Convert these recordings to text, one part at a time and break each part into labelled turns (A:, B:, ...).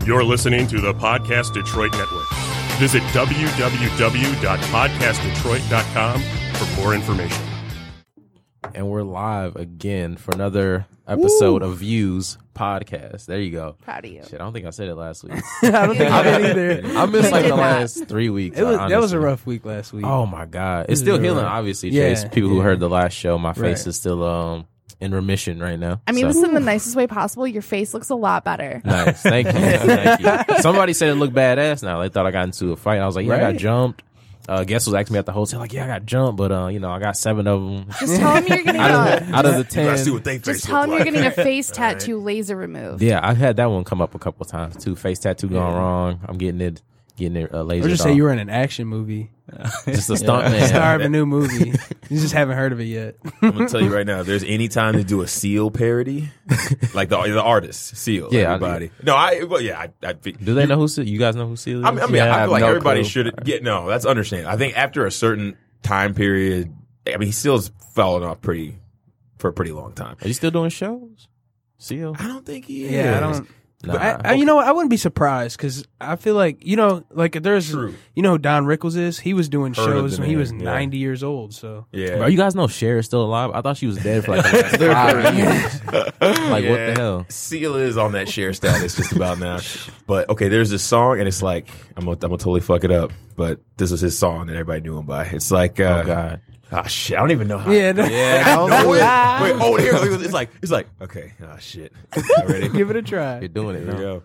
A: You're listening to the Podcast Detroit Network. Visit www.podcastdetroit.com for more information.
B: And we're live again for another episode of Views Podcast. There you go.
C: Proud of you.
B: Shit, I don't think I said it last week.
D: I don't think I did either.
B: I missed like the last 3 weeks.
D: That was a rough week last week.
B: Oh my God. It's still healing, obviously, Chase. People who heard the last show, my face is still in remission right now.
C: I mean, this is in the nicest way possible. Your face looks a lot better.
B: Nice. Thank you. Thank you. Somebody said it looked badass now. They thought I got into a fight. I was like, yeah, I got jumped. Guest was asking me at the hotel, like, yeah, I got jumped, but, I got 7 of them.
C: Just tell him you're getting
B: out of the 10.
C: Just tell him you're getting a face tattoo laser removed.
B: Yeah, I've had that one come up a couple times, too. Face tattoo gone wrong. I'm getting it lasered
D: Or just
B: off.
D: say you were in an action movie.
B: Just a stunt man.
D: Star of a new movie. You just haven't heard of it yet.
E: I'm gonna tell you right now. If there's any time to do a Seal parody, like the artist Seal,
B: Yeah,
E: everybody.
B: I
E: Do
B: they know who Seal? You guys know who Seal is?
E: I mean,
B: Yeah,
E: I
B: have
E: feel like
B: no
E: everybody
B: clue.
E: should. Yeah, no, that's understandable. I think after a certain time period, I mean, he still's fallen off for a pretty long time.
B: Are you still doing shows? Seal?
E: I don't think he is.
D: Yeah, I don't.
B: Nah.
D: You know what? I wouldn't be surprised because I feel like, there's,
E: True.
D: you know who Don Rickles is? He was doing
E: Heard of
D: shows
E: the
D: when he
E: name,
D: was
E: yeah.
D: 90 years old. So
E: Yeah.
B: Bro, you guys know Cher is still alive? I thought she was dead for like the last 5 years. Like, what the hell?
E: Seal is on that share status just about now. But okay, there's this song, and it's like I'm gonna totally fuck it up, but this is his song that everybody knew him by. It's like,
B: Oh, God.
E: oh shit, I don't even know how.
D: yeah,
E: No, wait, here, it's like, okay, oh shit, Y'all ready?
D: give it a try.
B: You're doing it
E: Here we
B: now.
E: go.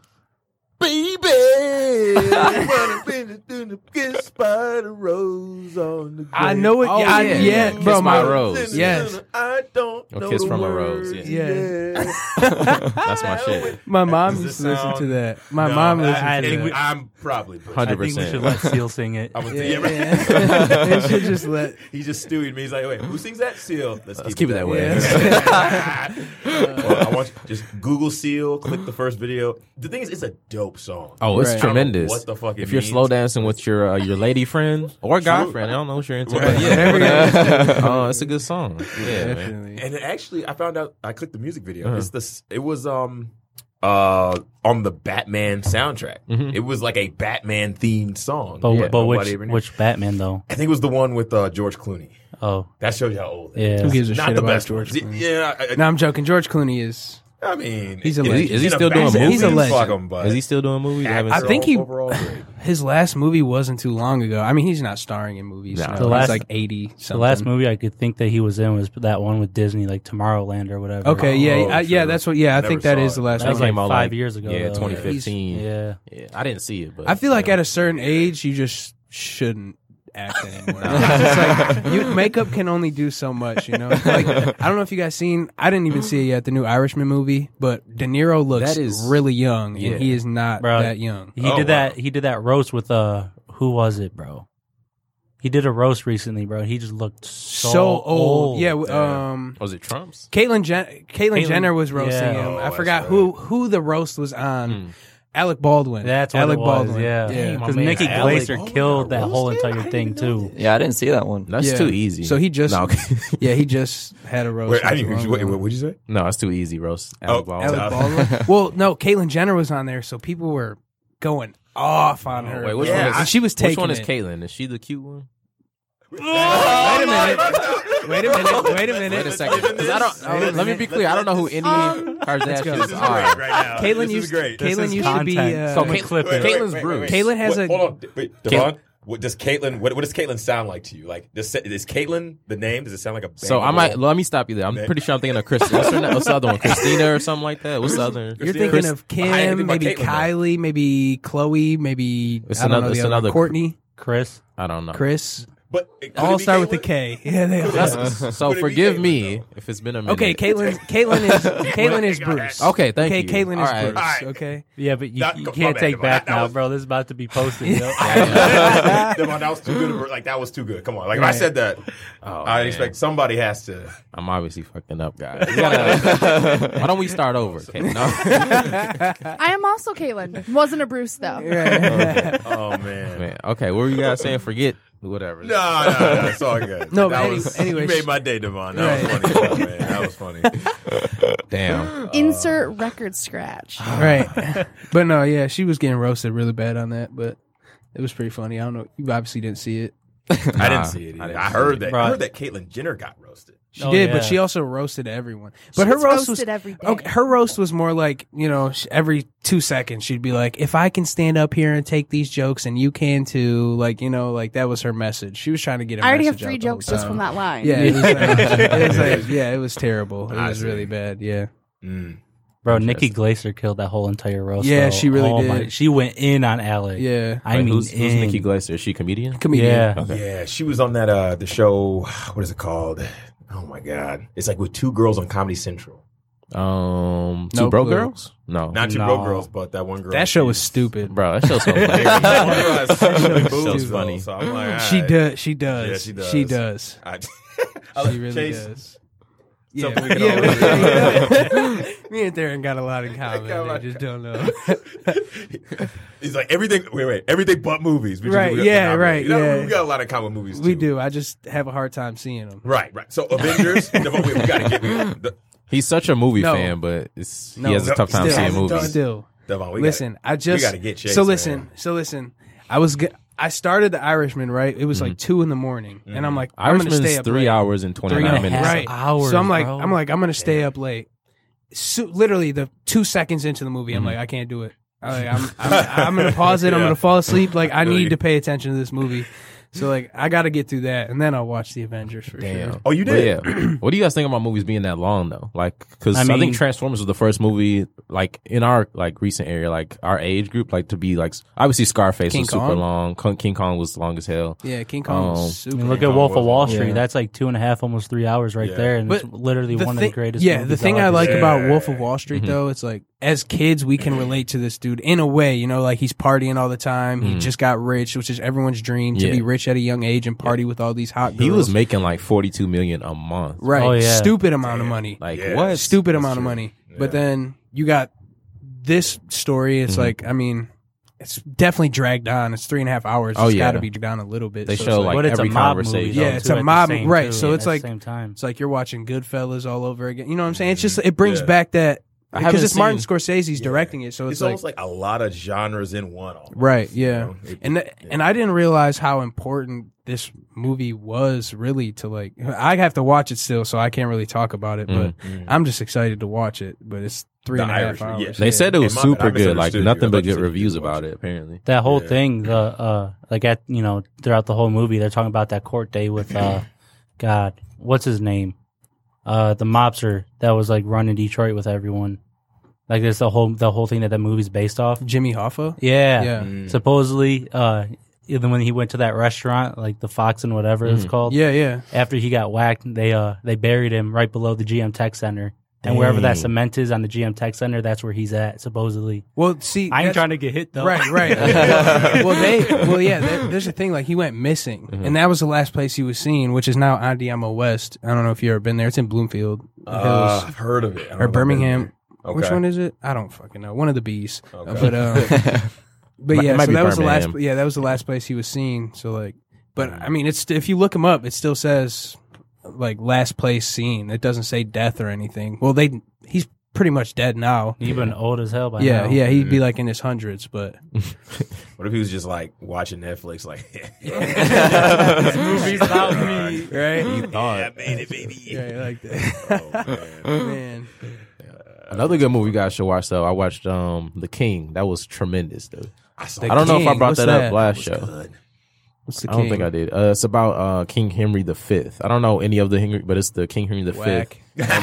E: Baby, get spider rose on the
D: I know it.
B: Oh,
D: yeah,
B: yeah.
D: yeah,
B: Kiss
D: bro.
B: My Rose.
D: Yes.
E: I don't
B: Or
E: know
B: Kiss
E: the
B: from a
E: words.
B: Rose,
D: yeah.
B: That's my shit.
D: My mom
E: Does
D: used
E: it
D: to listen
E: sound-
D: to that. My
E: No,
D: mom listened
F: I
D: to
F: think
D: that.
E: I'm probably
B: 100%.
F: I think we should let Seal sing it.
E: I'm gonna
D: Yeah,
E: yeah, right.
D: yeah. They should just let.
E: He just stewed me. He's like, wait, who sings that? Seal. Let's
B: keep it that way.
D: Yeah.
E: Well, I want you just Google Seal, click the first video. The thing is, it's a dope song.
B: Oh, it's
D: Right.
B: tremendous.
E: What the fuck it
B: if you're
E: means.
B: slow dancing with your lady friend or guy friend, I don't know what you're into.
E: Right.
B: But yeah, oh, it's a good song. Yeah, man.
D: Definitely.
E: And actually, I found out. I clicked the music video. It was on the Batman soundtrack. It was like a Batman themed song.
F: But,
E: Yeah,
F: but
E: nobody ever knew.
F: which Batman though?
E: I think it was the one with George Clooney.
F: Oh,
E: That shows you how old. it
F: yeah.
E: is.
D: Who gives a
E: Not
D: shit
E: the
D: about
E: best
D: George
E: ones.
D: Clooney?
E: Yeah,
D: No, I'm joking. George Clooney is.
E: I mean,
D: He's a
E: is he-
D: legend.
B: Is he
E: in a
B: still doing
E: Batman
B: movies?
D: He's a
E: movie,
D: legend.
E: fuck him, but
B: Is he still doing movies?
E: actor
D: I think he-
E: overall, great.
D: His last movie wasn't too long ago. I mean, he's not starring in movies.
B: No.
D: now.
B: The
D: He's
F: last-
D: like 80 something.
F: The last movie I could think that he was in was that one with Disney, like Tomorrowland or whatever.
D: Okay, yeah,
E: sure.
D: that's what. Yeah, I
E: Never
D: think that
E: saw
D: is
E: it.
D: the last
F: That
D: one.
F: was like
B: Came out
F: 5 years ago.
B: Yeah,
F: though.
B: 2015.
F: Yeah.
B: Yeah, I didn't see it, but
D: I feel like at a certain age, you just shouldn't act anymore. It's like, makeup can only do so much, you know. Like, I don't know if you guys seen. I didn't even see it yet. The new Irishman movie, but De Niro looks
B: That is-
D: really young,
B: yeah.
D: and he is not
F: Bro,
D: that young.
F: He
E: Oh,
F: did
E: wow.
F: that. He did that roast with who was it, bro? He did a roast recently, bro. He just looked so old.
D: Yeah,
B: was it Trump's?
D: Caitlyn Jenner was roasting
F: Yeah.
D: him.
E: Oh,
D: I
E: that's
D: forgot
E: right.
D: who the roast was on. Alec Baldwin.
F: That's what
D: Alec
F: it was.
D: Baldwin.
F: Yeah,
B: Dang, my
F: because
B: man,
F: Nikki
B: Alec
F: Glaser
E: Baldwin
F: killed that
E: got
F: whole
E: roasted?
F: entire
E: I
F: thing
E: didn't know
F: too.
E: that.
G: Yeah, I didn't see that one.
B: That's
D: Yeah.
B: too easy.
D: So he just
B: no,
D: yeah, he just had a roast.
E: Wait, I
D: not
E: didn't
D: too
E: even.
D: long
E: Wait,
D: ago.
E: what'd you say?
B: no, it's too easy, roast. Alec Baldwin.
D: Alec Baldwin. Well, no, Caitlyn Jenner was on there, so people were going off on her.
B: Wait, which
E: Yeah,
B: one is?
D: And she was taking
B: Which one is
D: it.
B: Kaitlyn? Is she the cute one?
D: Wait a minute. Wait a minute.
B: Wait a second. 'Cause I don't.
D: Wait a
B: let me be clear. I don't know who any
D: go.
B: Kardashians
E: This is
B: are.
E: great right now.
D: Caitlyn
E: This
D: used
E: is great.
D: Caitlyn
F: is
D: used to be.
F: content.
B: So
F: Wait,
B: Clip
F: wait,
B: Caitlyn's Bruce.
D: Caitlyn has
E: Wait,
D: a-
E: hold on. Wait, Devon, what does Caitlyn? What does Caitlyn sound like to you? Like, is Caitlyn the name? Does it sound like a?
B: So I might let me stop you there. I'm
E: Okay.
B: pretty sure I'm thinking of Chris. What's the other one? Christina or something like that. What's the other?
D: You're
E: Christina?
D: thinking of
E: I didn't think
D: Kim,
E: about
D: maybe
E: Caitlyn, though.
D: Kylie, maybe Chloe, maybe
B: It's
D: I don't know
B: another-
D: the
B: it's
D: other one.
B: another-
D: Courtney,
F: Chris.
B: I don't know.
D: Chris.
E: But could
D: All
E: it be
D: start with the
E: Caitlyn?
D: K. Yeah, they all.
B: So
E: Could it be
B: forgive
E: Caitlyn,
B: me
E: though?
B: if it's been a minute.
D: Okay, Caitlyn is Bruce.
B: Okay, thank you.
D: Caitlyn
B: All
D: is
B: right.
D: Bruce.
E: All right.
D: Okay.
F: Yeah, but you
E: That-
F: you
E: my
F: can't
E: bad,
F: take
E: Devon.
F: back
E: That
F: now,
E: was-
F: bro. This is about to be posted. Yo.
E: Devon, that was too good. Like that was too good. Come on. Like if I said that,
B: Oh,
E: I
B: man.
E: expect somebody has to.
B: I'm obviously fucking up, guys. We gotta- why don't we start over? Okay, no.
C: I am also Caitlyn. Wasn't a Bruce though.
E: Oh man.
B: Man, okay, what were you guys saying? Forget whatever.
E: No, it's all good.
D: No,
E: That
D: but
E: was,
D: anyway,
E: you made my day, Devon. That was funny, man. That was funny.
B: Damn.
C: Insert record scratch.
D: Right. But no, yeah, she was getting roasted really bad on that, but it was pretty funny. I don't know. You obviously didn't see it.
E: I didn't see it either. I heard that.
F: Right.
E: I heard that Caitlyn Jenner got roasted.
D: She
F: Oh,
D: did,
F: yeah.
D: but she also roasted everyone. But
C: She
D: her
C: gets
D: roast was
C: roasted every day.
D: Okay, her roast was more like, every 2 seconds she'd be like, if I can stand up here and take these jokes and you can too, like, like that was her message. She was trying to get a
C: I already have
D: message
C: 3
D: out the whole
C: jokes just
D: time.
C: from that line.
D: Yeah, it was terrible. It
E: I
D: was
E: see.
D: really bad. Yeah.
F: Bro, Nikki Glaser killed that whole entire roast.
D: Yeah,
F: bro.
D: she really
F: Oh
D: did.
F: She went in on Alec.
D: Yeah.
F: I
B: Wait,
F: mean,
B: who's
F: in.
B: Nikki Glaser? Is she a comedian?
D: Comedian.
F: Yeah.
B: Okay.
E: Yeah, she was on that the show. What is it called? Oh my god, it's like with 2 girls on Comedy Central.
B: Two
D: No
B: Broke
D: clue.
B: Girls? No.
E: Not 2
F: No.
E: broke girls, but that one girl.
D: That show was
E: she's-
D: stupid.
B: Bro, that show's so funny.
E: That one girl has such big
B: Show's
E: boobs,
B: funny.
E: though, so I'm like,
D: She
E: all right.
D: does. She does.
E: Yeah, she does.
D: She does.
E: I
D: She really
E: Chase,
D: does.
E: something we can
D: Yeah,
E: all agree
D: me and Theron got a lot in common.
E: Got a lot
D: They
E: in
D: just don't know.
E: He's like everything. Wait, everything but movies. which is
D: Right,
E: what we got
D: yeah,
E: in common.
D: right, yeah.
E: We got a lot of common movies.
D: We
E: too.
D: do. I just have a hard time seeing them.
E: Right. So Avengers. we gotta get.
B: He's such a movie
D: No.
B: fan, but he
D: No.
B: has a tough time
D: Still.
B: seeing movies.
D: Still.
E: Devon, we
D: Listen,
E: gotta,
D: I just
E: we gotta get Chase.
D: so
E: man.
D: listen. I started The Irishman, right? It was like 2 a.m, and I'm like, I'm gonna stay
B: Irishman's
D: up
B: 3
D: late.
B: hours and 29
F: 3.5
B: minutes.
D: Right.
F: hours,
D: So I'm like,
F: bro.
D: I'm gonna stay up late. So, literally, the 2 seconds into the movie, I'm like, I can't do it. I'm gonna pause it. I'm gonna fall asleep. Like, I need to pay attention to this movie. So like, I got to get through that, and then I'll watch the Avengers for sure.
E: Oh, you
B: But
E: did?
B: yeah. What do you guys think about movies being that long though? Like, because
F: I
B: I,
F: mean-
B: think Transformers was the first movie, like in our like recent area, like our age group, like to be like obviously Scarface
D: King
B: was super
D: Kong?
B: long. King Kong was long as hell.
D: Yeah, King Kong was
F: I
D: super.
F: mean, look
E: King
F: at
E: Kong
F: Wolf of
E: was-
F: Wall Street.
D: Yeah.
F: That's like 2.5, almost 3 hours right
E: Yeah.
F: there, and it's
D: But
F: literally one of the greatest.
D: Yeah, the
F: movies
D: thing
F: I'll
D: I
F: ever
D: like
F: see.
D: about Wolf of Wall Street though, it's like as kids we can relate to this dude in a way. Like he's partying all the time. He just got rich, which is everyone's dream to
B: Yeah.
D: be rich at a young age and party with all these hot girls.
B: He was making like $42 million a month.
D: right,
F: Oh, yeah.
D: stupid amount of money.
B: Like
E: Yeah.
B: what?
D: Stupid
E: That's
D: amount of
E: true.
D: money.
E: Yeah.
D: But then you got this story. It's like, I mean, it's definitely dragged on. It's 3.5 hours.
B: Oh,
D: It's
B: yeah.
D: got to be dragged down a little bit.
B: They
D: So
B: show
D: it's
B: like
F: But it's a
B: every
F: mob
B: conversation.
F: movie,
D: Yeah,
F: though,
D: it's
F: too,
D: a
F: at the
D: mob,
F: same,
D: right,
F: too,
D: so it's
F: at the
D: like-
F: same time.
D: it's like you're watching Goodfellas all over again. You know what I'm saying? It's just it brings back that
B: I
D: because
B: haven't
D: it's Martin
B: seen-
D: Scorsese's directing it, so
E: It's
D: it's like
E: almost like a lot of genres in one. Almost,
D: right,
E: you
D: yeah.
E: know?
D: And I didn't realize how important this movie was really to like. I have to watch it still, so I can't really talk about it. But I'm just excited to watch it. But it's 3.5
E: Irishman,
D: hours.
E: yeah.
B: They said it was
E: Hey, my bad.
B: super
E: I
B: good. Like
E: misunderstood you.
B: nothing
E: I
B: but
E: thought you
B: good
E: said you
B: reviews
E: didn't
B: about
E: watch
B: it. Apparently.
F: That whole
E: Yeah.
F: thing, like at throughout the whole movie, they're talking about that court day with God, what's his name? The mobster that was like running Detroit with everyone. Like it's the whole thing that movie's based off.
D: Jimmy Hoffa.
F: Yeah.
D: Yeah.
F: Supposedly, even when he went to that restaurant, like the Fox and whatever it's called.
D: Yeah, yeah.
F: After he got whacked, they buried him right below the GM Tech Center. And wherever that cement is on the GM Tech Center, that's where he's at, supposedly.
D: Well, see,
F: I ain't
D: that's-
F: trying to get hit though.
D: Right, right. There's a thing like he went missing, and that was the last place he was seen, which is now Andiamo West. I don't know if you've ever been there. It's in Bloomfield Hills
E: I've heard of it. I don't know
D: or
E: if I've been
D: Birmingham.
E: there.
D: Which
E: Okay.
D: one is it? I don't fucking know. One of the B's.
E: Okay.
D: But
B: Might
D: yeah,
B: be
D: so that was the last.
B: Birmingham.
D: Yeah, that was the last place he was seen. So like, but I mean, it's if you look him up, it still says like last place seen. It doesn't say death or anything. Well, he's pretty much dead now.
F: He's been old as hell by
D: Yeah,
F: now.
D: yeah, he'd be like in his hundreds, but
E: What if he was just like watching Netflix, like,
F: This movie's about me.
D: right?
E: yeah, I made it, baby.
D: Yeah, like that.
E: Oh, man.
D: Man,
B: Another good movie you guys should watch though. I watched The King. That was tremendous, dude.
E: I saw
D: The
B: I don't know if I
D: King,
B: brought
D: what's
B: that up
D: that?
B: last
E: was
B: show.
E: good.
D: what's the
B: I don't
D: king?
B: think I did. It's about King Henry V. I don't know any of the Henry, but it's the King Henry V.
D: Whack.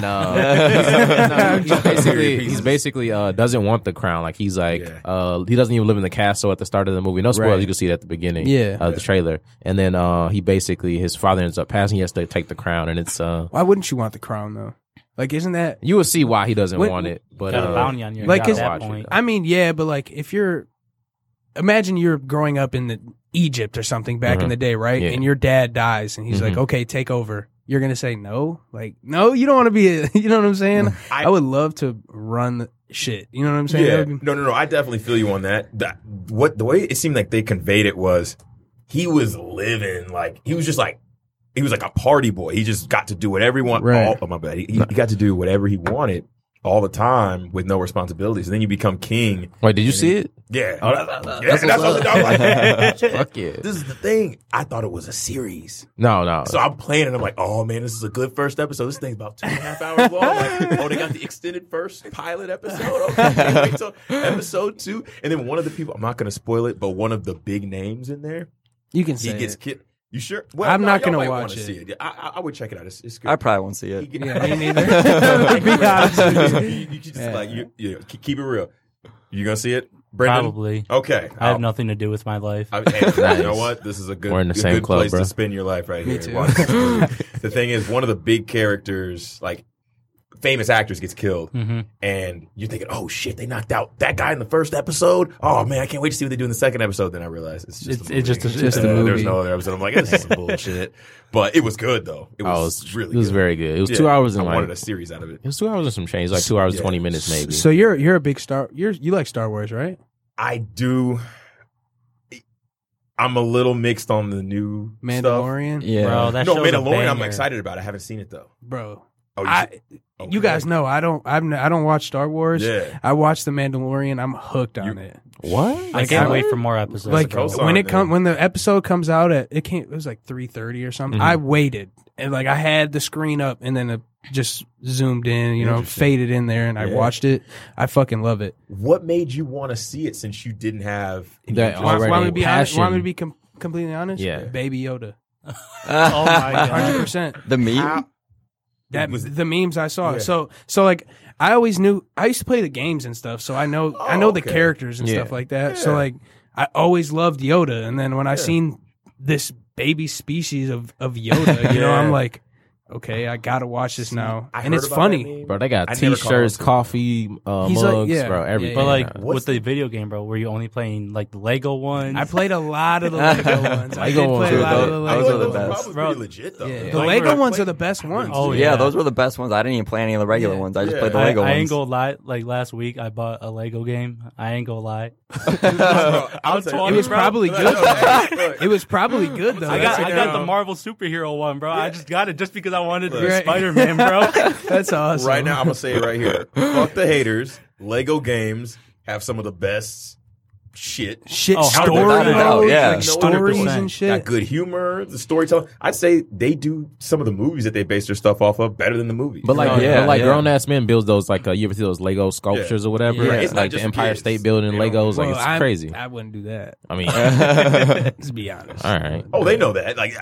B: And he's basically doesn't want the crown. Like he's like he doesn't even live in the castle at the start of the movie. No spoilers.
D: Right.
B: You can see it at the beginning.
D: Yeah.
B: Of the trailer. And then he basically his father ends up passing. He has to take the crown, and it's
D: Why wouldn't you want the crown though? Like, isn't that?
B: you will see why he doesn't
D: What-
B: want it. But
F: Got a bounty on your
D: Like,
F: head at
D: is-
F: that
B: watch it,
F: point.
B: though.
D: I mean, yeah, but like if you're, imagine you're growing up in Egypt or something back in the day, right?
B: Yeah.
D: And your dad dies, and he's like, "Okay, take over." You're gonna say no? Like, no, you don't want to be. You know what I'm saying? I would love to run the shit. You know what I'm saying? That
E: Yeah,
D: would be-
E: no. I definitely feel you on that. The way it seemed like they conveyed it was he was living like he was just like he was like a party boy. He just got to do whatever he wanted.
D: Right.
E: Oh my bad. He got to do whatever he wanted all the time with no responsibilities. And then you become king.
B: Wait, did you see it?
E: Yeah.
B: That's
E: That's what I was like.
B: Fuck yeah.
E: This is the thing. I thought it was a series.
B: No.
E: So I'm playing and I'm like, oh man, this is a good first episode. This thing's about 2.5 hours long. Like, oh, they got the extended first pilot episode. Okay, can't wait till episode 2. And then one of the people, I'm not going to spoil it, but one of the big names in there,
D: You can
E: he
D: say
E: gets
D: it.
E: killed. You sure? Well,
D: I'm not
E: y'all
D: gonna
E: might
D: watch
E: wanna
D: it.
E: See it. Yeah, I would check it out. It's good.
G: I probably won't see it.
D: Yeah, me neither. To be honest with you.
E: You just like keep it real. You gonna see it, Brendan?
F: Probably.
E: Okay.
F: I have nothing to do with my life.
E: Hey, you know what? This is a good,
B: We're in the same
E: good
B: club,
E: place
B: bro.
E: to spend your life right here.
D: too.
E: Watch this movie. The thing is, one of the big characters, like famous actors, gets killed, and you're thinking, "Oh shit, they knocked out that guy in the first episode." Oh man, I can't wait to see what they do in the second episode. Then I realize it's just a movie.
F: It's just a
D: Just a
E: There's
D: movie.
E: no other episode. I'm like, this is some bullshit. But it was good though. It was really.
B: It was
E: good.
B: very good. It was
E: Yeah,
B: 2 hours and
E: I
B: like
E: wanted a series out of it.
B: it was 2 hours and some change, like 2 hours and 20 minutes maybe.
D: So you're a big Star. You like Star Wars, right?
E: I do. I'm a little mixed on the new stuff.
D: Mandalorian,
G: Yeah.
F: Bro, that
E: No,
F: show's a
E: Mandalorian. I'm
F: banger.
E: excited about. I haven't seen it though.
D: bro.
E: Oh,
D: You
E: okay.
D: guys know I don't watch Star Wars.
E: Yeah.
D: I watch the Mandalorian. I'm hooked on it.
B: what?
F: I can't wait for more episodes.
D: Like
E: a cosign,
D: when it
E: man.
D: when the episode comes out it was like 3:30 or something. I waited and like I had the screen up and then it just zoomed in, faded in there and I watched it. I fucking love it.
E: What made you want to see it since you didn't have any
B: That
E: interest?
B: already
D: Want me to be honest?
B: passion.
D: Want me to be completely honest?
B: Yeah.
D: Baby Yoda,
F: oh my god.
D: 100%.
G: The meme?
E: How-
D: That
E: Was-
D: the memes I saw.
E: Yeah.
D: So like I always knew I used to play the games and stuff, so I know the
E: okay.
D: characters and
B: Yeah.
D: stuff like that. So
E: Yeah.
D: like I always loved Yoda, and then when I seen this baby species of Yoda,
E: Yeah.
D: I'm like, okay, I gotta watch this now,
E: I
D: and
E: heard
D: it's
E: about
D: funny.
E: that meme.
B: Bro, they got
E: I never caught
B: t-shirts,
E: on to it.
B: coffee,
D: He's
B: mugs,
D: like- yeah,
B: bro,
D: yeah,
B: everything.
F: But like
E: What's
F: with the video game, bro, were you only playing like the Lego ones?
D: I played a lot of the Lego ones. I
B: Lego
D: did
B: ones
D: play a
B: are
D: lot of
G: dope.
D: the
G: Those
D: Lego
G: are the
D: ones.
G: best.
E: Probably
F: Bro.
E: pretty legit though.
D: Yeah,
F: Like,
D: the Lego ones are the best ones.
F: Oh,
G: yeah,
F: yeah.
G: those were the best ones. I didn't even play any of the regular ones. I just
E: Yeah.
G: played the Lego
F: I
G: ones.
F: ain't gonna lie. Like last week, I bought a Lego game. I ain't gonna lie.
E: I'm
F: telling
D: It was
F: bro.
D: probably good. It was probably good though.
F: I got
D: That's,
F: the Marvel superhero one, bro. I just got it just because I wanted to be
D: Right.
F: Spider-Man, bro.
D: that's awesome.
E: Right now, I'm gonna say it right here. Fuck the haters. Lego games have some of the best shit.
D: Shit,
F: Oh,
D: story
G: without a doubt,
D: modes,
G: yeah.
D: like stories
F: 100%.
D: and shit.
E: Got good humor, the storytelling. I'd say they do some of the movies that they base their stuff off of better than the movies.
B: But like,
G: Oh, yeah,
B: but like
G: yeah.
B: grown ass men builds those like you ever see those Lego sculptures or whatever?
E: Yeah, it's not
B: like
E: just
B: the
E: for
B: Empire
E: kids.
B: State Building
E: You know?
B: Legos, like
D: Well,
B: it's crazy.
D: I wouldn't do that.
B: I mean,
D: Let's be honest.
B: all right.
E: oh, they know that. Like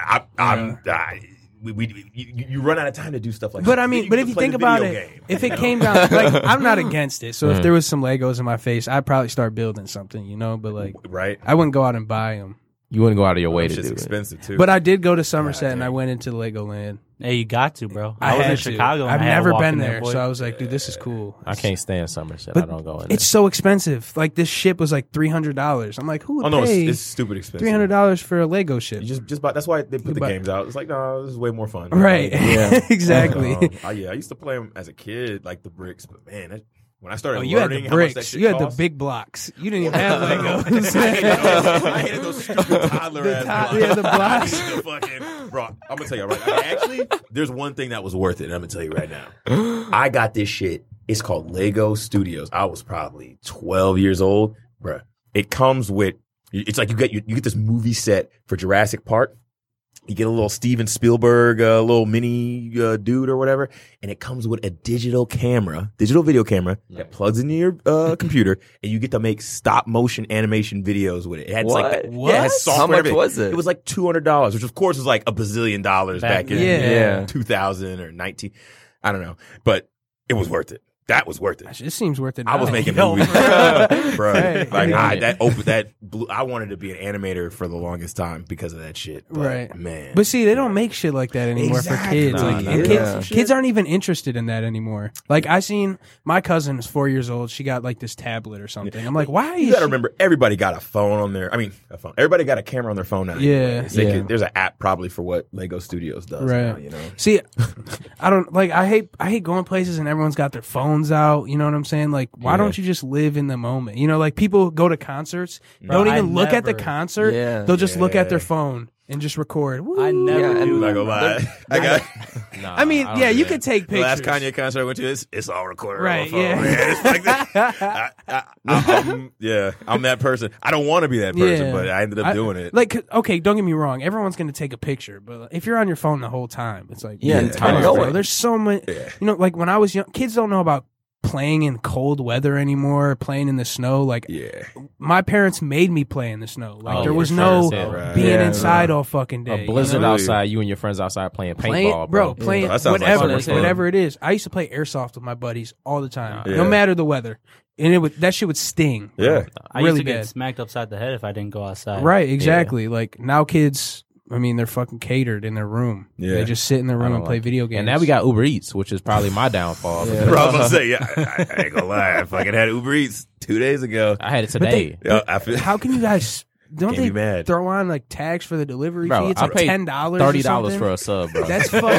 E: you run out of time to do stuff like
D: But
E: that.
D: I mean,
E: You
D: but
E: can
D: if you
E: play
D: think
E: the
D: about
E: video
D: it,
E: game,
D: if
E: you
D: it
E: know?
D: came down, like I'm not against it. So if there was some Legos in my face, I'd probably start building something, But like,
E: right,
D: I wouldn't go out and buy them.
B: You wouldn't go out of your way to
E: it's
B: do it.
E: expensive too.
D: But I did go to Somerset and I went into Legoland.
F: Hey, you got to, bro.
D: I
F: was
D: had
F: in
D: to.
F: Chicago. and
D: I've
F: I had to
D: never
F: walk
D: been
F: in
D: there,
F: boy.
D: so I was like, dude, this is cool.
B: I can't stand Somerset.
D: But
B: I don't go in there.
D: it's so expensive. Like this ship was like $300. I'm like, who would
E: oh no,
D: pay
E: it's stupid expensive.
D: $300 for a Lego ship?
E: You just buy. That's why they put the
D: buy-
E: games out. It's like, no, this is way more fun.
D: Right.
G: Yeah.
D: Exactly.
E: I used to play them as a kid, like the bricks. But man, when I started
D: Oh, you had
E: learning
D: the
E: how much that
D: bricks.
E: shit
D: You had the
E: cost,
D: big blocks. You didn't even have Legos.
E: I hated those stupid toddler ass blocks.
D: Yeah, the blocks.
E: The fucking, bro, I'm gonna tell you right now. Actually, there's one thing that was worth it, and I'm gonna tell you right now. I got this shit. It's called Lego Studios. I was probably 12 years old, bro. It comes with. It's like you get this movie set for Jurassic Park. You get a little Steven Spielberg, little mini dude or whatever, and it comes with a digital video camera that plugs into your computer, and you get to make stop motion animation videos with it. It had
G: What?
E: Yeah, it has software.
G: How much
E: everything.
G: was it?
E: It was like $200, which of course was like $1 billion back in
D: Yeah.
E: 2000 or 19. I don't know, but it was worth it. That was worth it.
D: It seems worth it.
E: I was
D: now.
E: making
F: Yo,
E: movies,
F: bro.
E: bro.
D: Hey.
E: Like I wanted to be an animator for the longest time because of that shit. But,
D: Right.
E: man.
D: But see, they don't make shit like that anymore for
E: Exactly.
D: kids.
E: No,
D: Like,
E: no,
D: and
E: no.
D: kids,
G: Yeah.
D: kids aren't even interested in that anymore. Like I seen my cousin is 4 years old. She got like this tablet or something. I'm like, why?
E: You
D: is
E: got to
D: she-
E: remember, everybody got a phone on their. I mean, a phone. Everybody got a camera on their phone now.
D: Yeah.
E: anyway. So they
G: Yeah.
E: there's an app probably for what Lego Studios does.
D: Right.
E: Now, you know.
D: See, I don't like. I hate going places and everyone's got their phone phones out. You know what I'm saying? Like, why don't you just live in the moment? You know, like people go to concerts, don't
F: I
D: even look at the
F: never-
D: concert.
G: Yeah.
D: They'll just look at their phone and just record. Woo.
F: I never
G: Yeah,
F: do
G: and
F: that.
E: Not gonna lie. I got
B: Nah,
D: I mean,
B: don't
D: yeah,
B: do
D: you
B: that.
D: could take
E: the last
D: pictures.
E: Kanye concert I went to. It's all recorded
D: Right,
E: on my phone.
D: yeah.
E: It's like that. I'm that person. I don't want to be that person,
D: Yeah.
E: but I ended up doing it.
D: Like, okay, don't get me wrong. Everyone's going to take a picture, but if you're on your phone the whole time, it's like,
G: Yeah,
E: it's
D: come on,
E: kinda
D: bro.
E: right.
D: There's so many, you know, like when I was young, kids don't know about playing in cold weather anymore, playing in the snow. Like,
E: yeah.
D: my parents made me play in the snow. Like,
B: Oh,
D: there
B: yeah,
D: was
B: for
D: no
B: sure.
E: Right.
D: being
G: Yeah.
D: inside all fucking day.
B: A blizzard
D: you know?
B: outside, you and your friends outside playing paintball,
D: Playing,
B: bro.
D: playing
E: That sounds like
D: whatever,
E: so much fun.
D: whatever it is. I used to play airsoft with my buddies all the time,
E: Yeah.
D: no matter the weather, and that shit would sting.
E: Yeah.
F: I
D: really
F: used to
D: bad.
F: get smacked upside the head if I didn't go outside.
D: Right, exactly. Like now, kids. I mean, they're fucking catered in their room.
E: Yeah.
D: They just sit in their room
B: don't
D: and play
B: like it.
D: video games.
B: And now we got Uber Eats, which is probably my downfall.
G: Yeah.
E: Bro, I was gonna say, yeah, I ain't gonna lie. I fucking had Uber Eats 2 days ago.
B: I had it
D: But
B: today.
E: Yeah, I feel,
D: How can you guys? Don't
E: Can't
D: they
E: be mad.
D: throw on like tags for the delivery
B: Bro,
D: fee? It's
B: I
D: like
B: paid
D: $10,
B: $30 for a sub, bro.
D: That's fucking.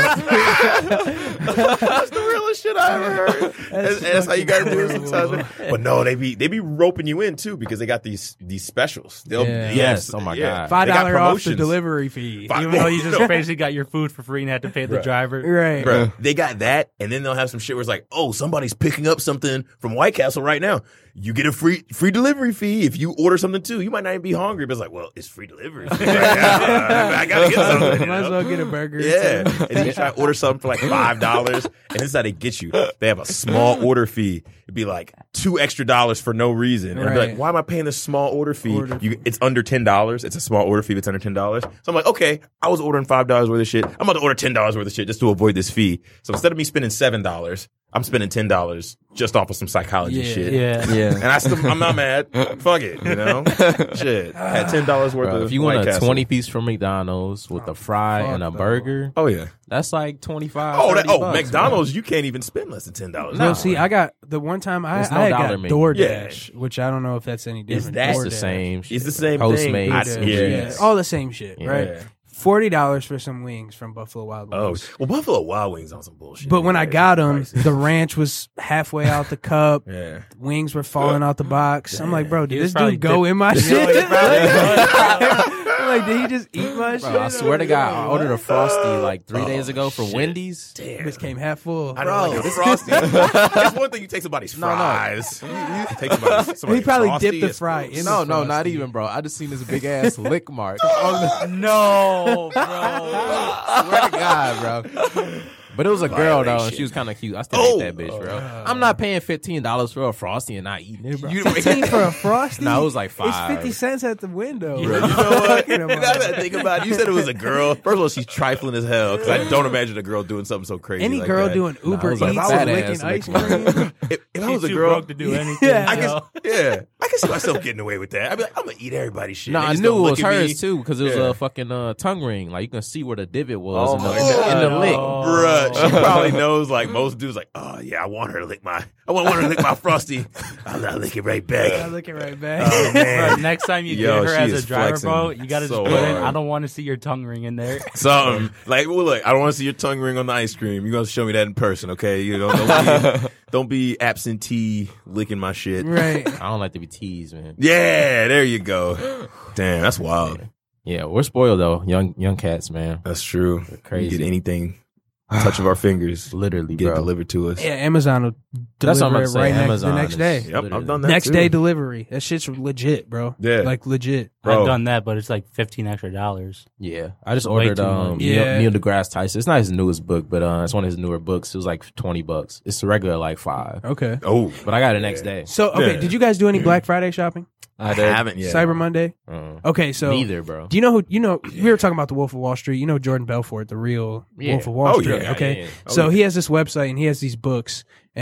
E: That's the realest shit I ever heard. That's how you gotta do it sometimes. Man. But no, they be roping you in too because they got these specials. They'll
D: Yeah.
B: Yes, oh my God.
D: $5
E: They got
D: off the
E: promotions.
D: delivery fee.
E: Fi-
F: Even though you just
E: No.
F: basically got your food for free and had to pay the driver.
D: Right.
E: Bro, they got that, and then they'll have some shit where it's like, oh, somebody's picking up something from White Castle right now. You get a free delivery fee if you order something too. You might not even be hungry, but it's like, well, it's free delivery fee right now. I gotta get something. You
D: Might as
E: know?
D: well get a burger.
E: Yeah,
D: too.
E: and then you try to order something for like $5, and this is how they get you. They have a small order fee. It'd be like $2 extra for no reason, and I'd be
D: Right.
E: like, why am I paying this small order fee? It's under $10. It's a small order fee that's under $10. So I'm like, okay, I was ordering $5 worth of shit. I'm about to order $10 worth of shit just to avoid this fee. So instead of me spending $7, I'm spending $10 just off of some psychology
D: Yeah.
E: shit.
F: Yeah.
G: Yeah.
E: And I'm not mad. Fuck it, you know? Shit. Had $10 worth
B: Bro,
E: of
B: if you
E: White
B: want a
E: Castle.
B: 20-piece from McDonald's with a fry
D: fuck
B: and a
D: no.
B: burger,
E: Oh, yeah.
B: that's like $25.
E: Oh,
B: $30 bucks,
E: McDonald's, you can't even spend less than $10.
D: No, see, I got the one time I
B: There's no
D: had
B: dollar
D: got
B: menu.
D: DoorDash, which I don't know if that's any different.
E: that-
B: It's
D: DoorDash.
B: the same. shit.
E: It's the same
B: Postmates.
E: thing.
B: and
E: Yeah.
B: shit.
D: All the same shit,
B: Yeah.
D: right? $40 for some wings from Buffalo Wild
E: Oh,
D: Wings.
E: well, Buffalo Wild Wings on some bullshit.
D: But when I
E: Yeah,
D: got them,
E: prices.
D: the ranch was halfway out the cup.
E: Yeah.
D: Wings were falling out the box. I'm like, bro, did
F: He was
D: this dude go
F: probably
D: in my shit? I'm like, did he just eat my shit?
B: Bro, I swear to God, I ordered a Frosty like 3 days ago from Wendy's.
D: This came half full.
E: I know, like a Frosty. It's one thing you take somebody's fries. You take somebody's
D: He probably
E: Frosty,
D: dipped the
E: it's
D: fry
E: gross.
D: in
B: No,
D: the
B: no, not
D: Frosty.
B: even, bro. I just seen this big ass lick mark on the.
F: No, bro.
B: Swear to God, bro. But it was a girl though, and she was kind of cute. I still ate that bitch, bro. I'm not paying $15 for a Frosty and not eating it, bro.
E: You,
D: 15 for a Frosty?
B: No, it was like
D: It's
B: $5.
D: 50 cents at the window.
E: you know what? You gotta think about it. You said it was a girl. First of all, she's trifling as hell because I don't imagine a girl doing something so crazy.
D: Any
E: like
D: girl
E: that.
D: doing Uber
B: it was like
D: Eats
B: fat
D: and
B: ass
D: licking ice
B: licking.
D: cream.
E: If I was a
F: Too
E: girl,
F: broke to do anything.
D: Yeah.
E: I
F: yo.
E: guess, I can see myself getting away with that. I'd be like, I'm gonna eat everybody's shit.
B: No,
E: They
B: I
E: just
B: knew
E: don't
B: it
E: look
B: was
E: at me.
B: hers too because it was
E: Yeah.
B: a fucking tongue ring. Like you can see where the divot was
G: Oh
B: in,
G: my
B: the,
G: God.
B: in the lick.
E: Bruh, she probably knows like most dudes like, oh yeah, I want her to lick my Frosty. I'll lick it right
D: I
E: back.
D: look it right back.
E: Oh, man.
F: Bro, next time you
E: Yo,
F: get her
E: she
F: as
E: is
F: a driver,
E: flexing
F: bro, you gotta
E: so
F: just put in.
E: hard.
F: I don't want to see your tongue ring in there.
E: Something like, well, look, I don't want to see your tongue ring on the ice cream. You're gonna show me that in person, okay? You know, don't be absentee licking my shit.
D: Right.
B: I don't like to be teased, man.
E: Yeah, there you go. Damn, that's wild.
B: Yeah, we're spoiled though, young cats, man.
E: That's true.
B: Crazy.
E: You get anything, touch of our fingers,
B: Literally,
E: get
B: bro.
E: delivered to us.
D: Yeah, Amazon will
B: That's what I'm
D: deliver
B: about
D: it
B: to say.
D: right
B: Amazon
D: the next
B: is
D: day.
E: Yep, I've
B: literally-
E: done that.
D: Next
E: too.
D: day delivery. That shit's legit, bro.
E: Yeah.
D: Like legit.
E: Bro.
F: I've done that, but it's like $15 extra.
B: Yeah, I just
F: Way
B: ordered
F: too much.
D: Yeah.
B: Neil deGrasse Tyson. It's not his newest book, but it's one of his newer books. It was like $20. It's a regular like $5,
D: Okay.
E: Oh,
B: but I got it next day.
D: So, okay,
E: Yeah.
D: did you guys do any Black Friday shopping?
E: I haven't yet.
D: Cyber Monday?
B: Uh,
D: Okay, so
B: neither, bro.
D: do you know who, we were talking about the Wolf of Wall Street. You know Jordan Belfort, the real
B: Yeah.
D: Wolf of Wall
E: Oh,
D: Street.
E: yeah,
D: Okay.
B: yeah.
D: So he has this website and he has these books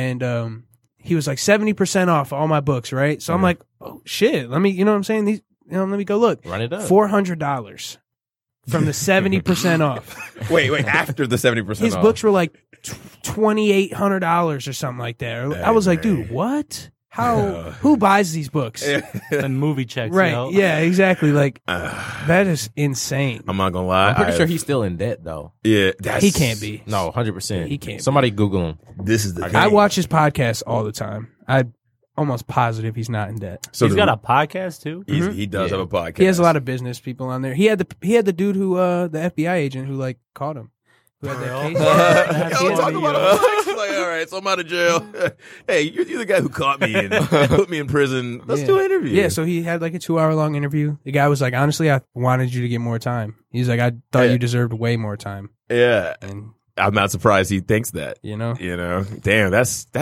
D: and he was like 70% off all my books, right? So I'm like, oh shit, let me, you know what I'm saying? Let me go look.
B: Run it up.
D: $400 from the 70% off.
E: Wait, after the 70%.
D: His
E: off.
D: books were like $2,800 or something like that. I was like, dude, what? who buys these books?
F: And movie checks,
D: Right.
F: yo.
D: Yeah, exactly. Like, that is insane.
E: I'm not gonna lie.
B: I'm pretty sure he's still in debt though.
E: Yeah, that's,
D: He can't be.
B: No, 100%.
D: He can't be.
B: Somebody Google him.
E: This is the thing.
D: I watch his podcast all the time. I'm almost positive he's not in debt.
E: So
F: He's got a podcast too.
E: He does have a podcast.
D: He has a lot of business people on there. He had the dude who the FBI agent who like caught him. Who had that case.
E: Yo,
D: Yeah.
E: talk about it. Like, all right, so I'm out of jail. Hey, you're the guy who caught me and put me in prison. Let's do an interview.
D: Yeah, so he had like a 2-hour-long interview. The guy was like, honestly, I wanted you to get more time. He's like, I thought you deserved way more time.
E: yeah.
D: And,
E: I'm not surprised he thinks that.
D: you know?
E: Damn,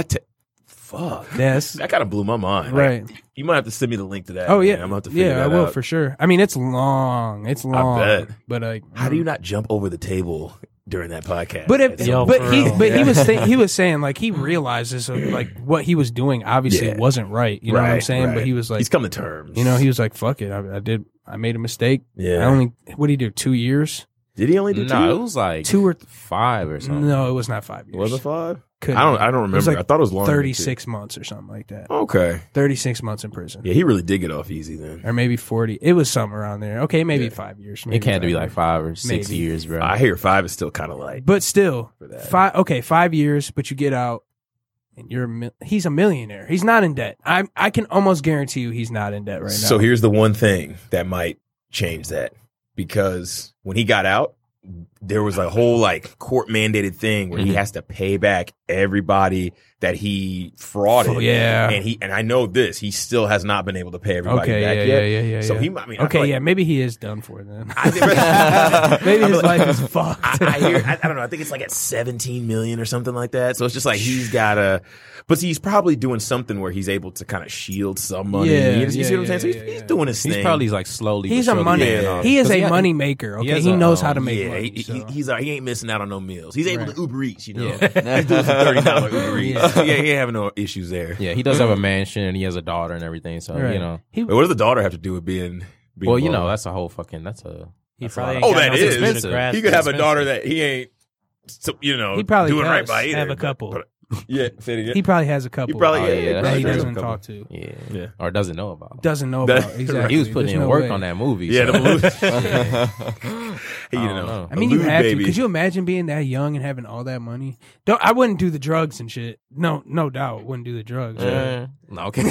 E: fuck.
D: Yes.
E: That kind of blew my mind.
D: Right.
E: Like, you might have to send me the link to that.
D: Oh,
E: man.
D: yeah.
E: I'm gonna have to figure
D: Yeah,
E: that
D: I will
E: out.
D: for sure. I mean, it's long. It's long.
E: bet.
D: But like,
E: How do you not jump over the table during that podcast?
D: But
E: It's
F: Yo,
D: but
F: for
D: he
F: real.
D: but he was saying like he realizes like what he was doing obviously
E: Yeah.
D: wasn't right. You know what I'm
E: Right,
D: saying?
E: right.
D: But he was like,
E: he's come to terms.
D: he was like, fuck it, I made a mistake.
E: Yeah.
D: I only what did he do? 2 years?
E: Did he only do
B: No,
E: two?
B: it was like
D: 2 or
B: 5 or something.
D: no, it was not 5 years.
E: Was it 5?
D: Couldn't
E: I don't
D: be. It
E: remember.
D: was like
E: I thought it was longer. than
D: 36 months or something like that.
E: two. Okay.
D: 36 months in prison.
E: Yeah, he really did get off easy then.
D: Or maybe 40. It was something around there. Okay, maybe
E: Yeah.
D: 5 years.
B: It
D: maybe
B: can't
D: 5
B: be like
D: years.
B: 5 or 6
D: Maybe.
B: years, bro.
E: I hear 5 is still kind of like.
D: But still,
E: For that.
D: 5 years, but you get out and he's a millionaire. He's not in debt. I can almost guarantee you he's not in debt right now.
E: So here's the one thing that might change that, because when he got out, there was a whole like court mandated thing where he has to pay back everybody that he frauded.
D: Oh, yeah.
E: and I know this, he still has not been able to pay everybody
D: Okay,
E: back
D: yeah,
E: yet.
D: yeah.
E: So
D: yeah.
E: he, I mean, I
D: okay,
E: feel like,
D: yeah, maybe he is done for then.
E: I
D: Maybe his
E: feel
D: life is fucked.
E: I don't know. I think it's like at 17 million or something like that. So it's just like he's gotta, but he's probably doing something where he's able to kind of shield some money.
D: Yeah,
E: you see what I'm
D: yeah,
E: saying? So
D: yeah,
E: he's
D: yeah.
E: doing his
B: He's
E: thing.
B: probably like slowly.
D: He's
B: but
D: a
B: surely
D: money.
B: paying off.
D: He is
B: 'Cause
D: a
B: had-
D: money maker. Okay,
B: has
D: he
B: a,
D: knows how to make
E: Yeah,
D: money. So.
E: he ain't missing out on no meals. He's able
D: Right.
E: to Uber Eats, you know.
D: Yeah.
E: He's doing some $30 Uber Eats.
D: Yeah.
E: So yeah, he ain't having no issues there.
B: Yeah, he does have a mansion and he has a daughter and everything. So
D: Right.
B: you know,
D: He,
E: But what does the daughter have to do with being
B: well, you know,
E: involved?
B: that's a whole fucking. That's a.
F: He
B: That's
F: probably
B: a
F: ain't
B: lot.
E: Oh,
F: got
E: that
F: no
E: is.
F: business to grasp.
E: He could have a
B: expensive.
E: daughter that he ain't, so, you know,
D: He probably
E: doing right
D: does
E: by either.
D: have a
E: but-
D: couple.
E: but- yeah, say it again.
D: he probably has a couple.
E: He probably,
B: Oh,
E: yeah,
B: yeah,
D: that he
B: that's
D: doesn't
B: true.
D: talk to.
B: Yeah.
E: Yeah.
B: Or doesn't know about.
D: Doesn't know
E: That-
D: about. Exactly.
B: He was putting
D: There's
B: in
D: no
B: work
D: way.
B: on that movie.
E: Yeah,
B: so.
E: the balloon. You
B: I don't
E: know,
B: know.
D: I mean, you
E: Allude,
D: have to.
E: baby.
D: Could you imagine being that young and having all that money? I wouldn't do the drugs and shit. No doubt, wouldn't do the drugs.
B: No, okay.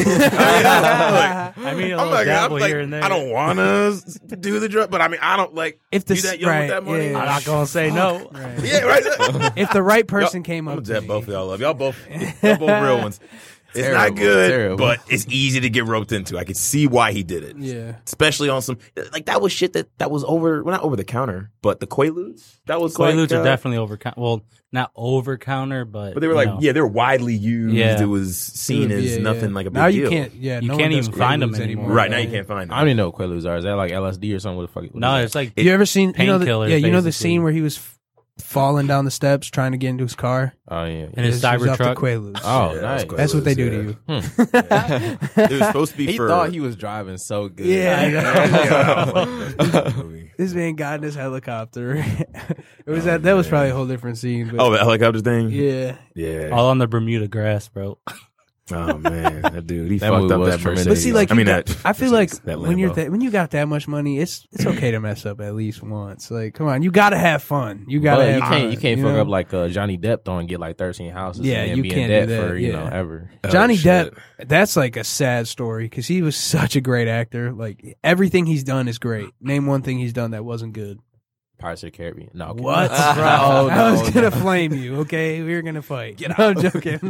F: I mean, a little dabble here and there.
E: I don't want to do the drug, but I mean, I don't like
D: If the
E: you that young
D: right,
E: with that money.
D: yeah.
F: I'm not gonna say no.
D: Right.
E: Yeah, right.
D: If the right person came
E: I'm
D: up
E: gonna
D: to
E: dab both
D: me,
E: of y'all up. Y'all both real ones. It's not
B: Terrible,
E: good,
B: terrible.
E: but it's easy to get roped into. I can see why he did it.
D: yeah.
E: Especially on some like that was shit that was over, well, not over the counter, but the Quaaludes. That was
F: Quaaludes
E: like,
F: are definitely over. Well, not over counter, but
E: but they were like,
F: you know.
E: yeah, they were widely used.
F: Yeah.
E: It was seen as
D: Yeah,
E: nothing
D: yeah.
E: like a big
D: now
E: deal.
D: you can't. Yeah,
F: You
D: no
F: can't
D: one does
F: even find them
D: Quaaludes
F: anymore.
E: Right now,
D: Yeah.
E: you can't find them.
B: I don't even know what Quaaludes are. Is that like LSD or something? What the fuck?
F: No, it's like
D: You ever seen? You know
F: Painkillers,
D: yeah, you know the
F: basically.
D: scene where he was falling down the steps trying to get into his car.
B: Oh yeah.
F: in his
D: He was off the
F: Cybertruck.
D: Quaaludes.
B: Oh,
E: Yeah,
B: nice.
D: That's what they do
E: Quaaludes,
D: to you.
E: It was supposed to be
B: He
E: for.
B: thought he was driving so good.
D: Yeah,
E: Yeah.
D: This man got in his helicopter. It was that was probably a whole different scene. But
E: Oh, the helicopter thing.
D: yeah.
E: Yeah.
F: All on the Bermuda grass, bro.
E: Oh man, that dude, he
B: That
E: fucked
B: movie
E: up
B: was
E: that
B: tremendous.
E: Mercedes.
D: But see, like,
E: I mean,
D: you got-
E: that.
D: I feel like
E: that
D: when you're
E: Lambo.
D: when you got that much money, it's okay to mess up at least once. Like, come on, you gotta have fun. You gotta.
B: But
D: have
B: you can't
D: fun,
B: fuck
D: know?
B: up like Johnny Depp though and get like 13 houses.
D: Yeah,
B: and
D: you
B: be in
D: can't
B: debt
D: do that,
B: for
D: yeah.
B: ever.
D: Johnny
E: shit.
D: Depp. That's like a sad story because he was such a great actor. Like everything he's done is great. Name one thing he's done that wasn't good.
B: Pirates of the Caribbean. No, okay.
D: What?
B: No,
D: I was
B: no,
D: gonna
B: no.
D: flame you. Okay, we were gonna fight. Get out. I'm joking.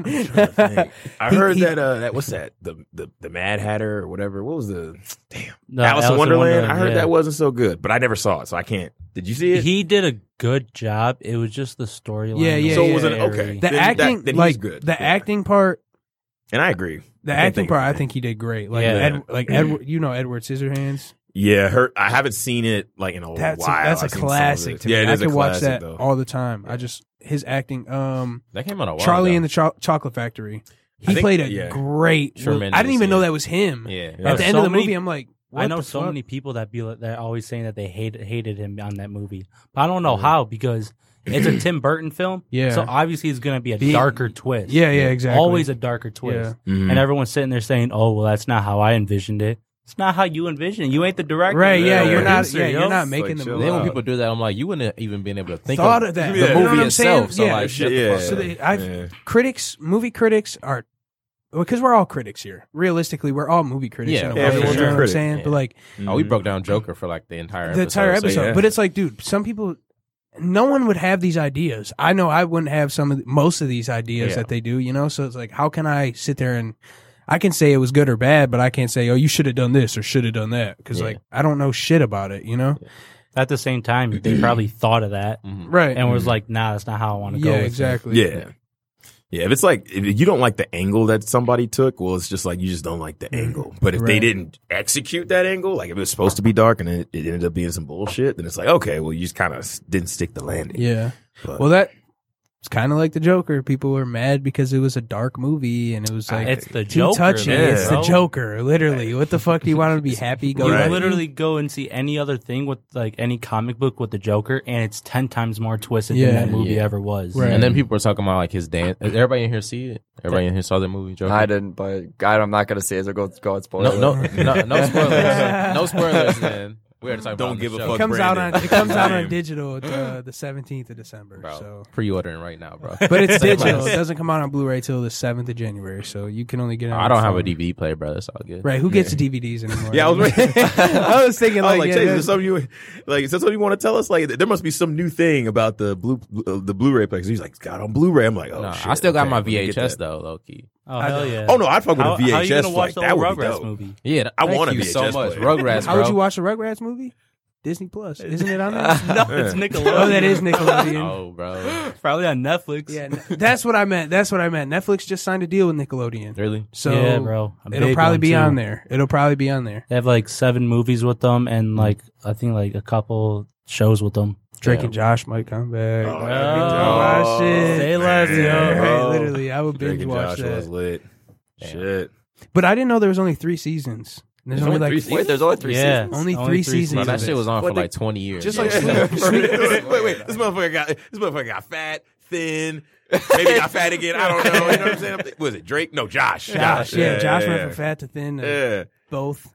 E: I heard
D: He-
E: that what's that the Mad Hatter or whatever. What was the
F: No,
E: Alice in Wonderland? I heard
F: yeah.
E: that wasn't so good, but I never saw it, so I can't. Did you see it?
F: He did a good job. It was just the storyline.
D: Yeah, yeah,
E: so
D: yeah.
E: was it
F: very-
E: okay?
D: The
E: Then
D: acting,
E: then
D: like
E: he's good.
D: the
E: Yeah.
D: acting part.
E: and I agree.
D: The
E: I can't
D: acting
E: think
D: part,
E: of
D: I
E: it.
D: think he did great. Like,
F: Yeah.
D: Edward, you know Edward Scissorhands.
E: Yeah, I haven't seen it like in a
D: That's
E: while.
D: that's a
E: I've seen some of
D: classic.
E: it.
D: To me.
E: Yeah, it
D: I
E: is a
D: could watch
E: classic,
D: that
E: though.
D: all the time. I just his acting.
B: That came out a while
D: Charlie
B: ago.
D: and the Chocolate Factory. He
E: think-
D: played a
E: yeah.
D: great.
B: Tremendous,
D: I didn't even
B: yeah.
D: know that was him.
B: Yeah.
D: At the end
F: So
D: of the
F: many-
D: movie, I'm like,
F: I
D: what
F: know
D: the
F: so
D: fuck?
F: many people that be like, they're always saying that they hated him on that movie, but I don't know how because it's a Tim Burton film.
D: Yeah.
F: So obviously it's going to be a darker twist.
D: Yeah, exactly.
F: Always a darker twist. And everyone's sitting there saying, "Oh, well, that's not how I envisioned it." It's not how you envision it. You ain't the director.
D: Right, yeah,
E: Yeah.
D: you're not
F: Producer, yo.
D: you're not making the
E: chill
D: movie.
B: Then when people do that, I'm like, you wouldn't have even been able to think
D: Thought of that.
B: the
D: You know
B: movie
D: what I'm saying?
B: itself. So
D: Yeah.
B: like, shut the
E: Yeah.
B: fuck
D: So
B: up.
D: movie critics are, because we're all critics here. Realistically, we're all movie critics.
B: Yeah,
D: in a
B: yeah,
D: way,
B: for
D: you know
B: sure.
D: what I'm saying?
B: Yeah.
D: But like
B: Oh, we broke down Joker for like the entire
D: the entire
B: episode.
D: episode.
E: yeah.
D: But it's like, dude, some people, no one would have these ideas. I know I wouldn't have most of these ideas
B: Yeah.
D: that they do. You know, so it's like, how can I sit there and I can say it was good or bad, but I can't say, oh, you should have done this or should have done that because
B: Yeah.
D: like I don't know shit about it. You know,
F: At the same time, they probably thought of that
D: right?
F: and was like, "Nah, that's not how I want to go."
D: yeah,
F: with it.
D: exactly.
E: Yeah. Yeah, if it's like if you don't like the angle that somebody took, well, it's just like you just don't like the angle. But if they
D: Right.
E: didn't execute that angle, like if it was supposed to be dark and it ended up being some bullshit, then it's like, okay, well, you just kind of didn't stick the landing.
D: Yeah.
E: But-
D: Well, it's kind of like the Joker. People were mad because it was a dark movie and it was like
F: It's the
D: too
F: Joker.
D: touchy.
E: man,
D: It's the
F: bro.
D: Joker, literally. What the fuck do you want to be happy? Go
F: You
E: Right.
F: literally go and see any other thing with like any comic book with the Joker, and it's 10 times more twisted
D: Yeah.
F: than that movie
B: Yeah.
F: ever was.
D: Right.
B: And then people were talking about like his dance. Everybody in here see it? Everybody in here saw the movie Joker?
G: I didn't, but I'm not gonna say it. So go and spoil it.
B: No spoilers. No spoilers, man. We already talked about
E: Don't
B: it on the
E: give a
B: show.
E: fuck.
D: It comes out
E: Brandon.
D: it comes out on
E: Same.
D: digital the 17th of December.
B: Bro,
D: So,
B: pre-ordering right now, bro.
D: but it's
B: Same
D: digital.
B: price.
D: It doesn't come out on Blu-ray till the 7th of January. So you can only get it. On
B: I
D: your
B: don't have a
D: phone.
B: DVD player, bro. That's all good.
D: Right? Who gets DVDs anymore?
E: Yeah, I was
D: I was thinking
E: I was
D: like,
E: like,
D: yeah,
E: Chase, is there
D: that's-
E: something is that something you want to tell us? Like, there must be some new thing about the Blu-ray player. 'Cause he's like, got on Blu-ray. I'm like, oh
B: No,
E: shit.
B: I still got
E: okay,
B: my
E: let me get
B: VHS
E: that.
B: though, low key.
F: Oh hell yeah!
E: Oh no, I'd fuck with
F: How
E: a VHS.
F: are you gonna watch
E: like,
F: the
E: that
F: old
E: would be
F: Rugrats
E: dope.
F: movie?
B: Yeah,
E: I
B: thank
E: want a
B: you so
E: VHS
B: much.
E: player.
B: Rugrats,
D: How would you
B: bro.
D: watch the Rugrats movie? Disney Plus, isn't it on there?
F: No, it's Nickelodeon.
D: Oh, that is Nickelodeon.
B: Oh, bro.
F: probably on Netflix.
D: Yeah, that's what I meant. Netflix just signed a deal with Nickelodeon,
B: Really?
D: so
F: Yeah, bro. A
D: it'll
F: big
D: probably
F: one,
D: be
F: too.
D: on there. It'll probably be on there.
F: They have like 7 movies with them, and like I think like a couple shows with them.
D: Drake
B: Yeah.
D: and Josh might come back.
E: Oh,
D: Oh, shit.
F: Say less, yo.
D: Right, literally, I would
E: Drake
D: binge
E: and
D: watch
E: Joshua was
D: that.
E: lit.
B: Damn.
E: Shit.
D: But I didn't know there was only 3 seasons. And there's
E: There's
D: only
E: only
D: like
E: 3 seasons?
G: Wait, there's only 3
F: Yeah.
G: seasons.
D: only 3 seasons.
B: Bro,
D: of
B: that
D: it.
B: shit was on
E: What
B: for
E: they-
B: like 20 years.
D: Just
B: bro.
D: like
E: wait. This motherfucker got fat, thin, maybe got fat again. I don't know. You know what I'm saying? Was it Drake? No, Josh.
D: Josh went from fat to thin. To
E: Yeah.
D: both.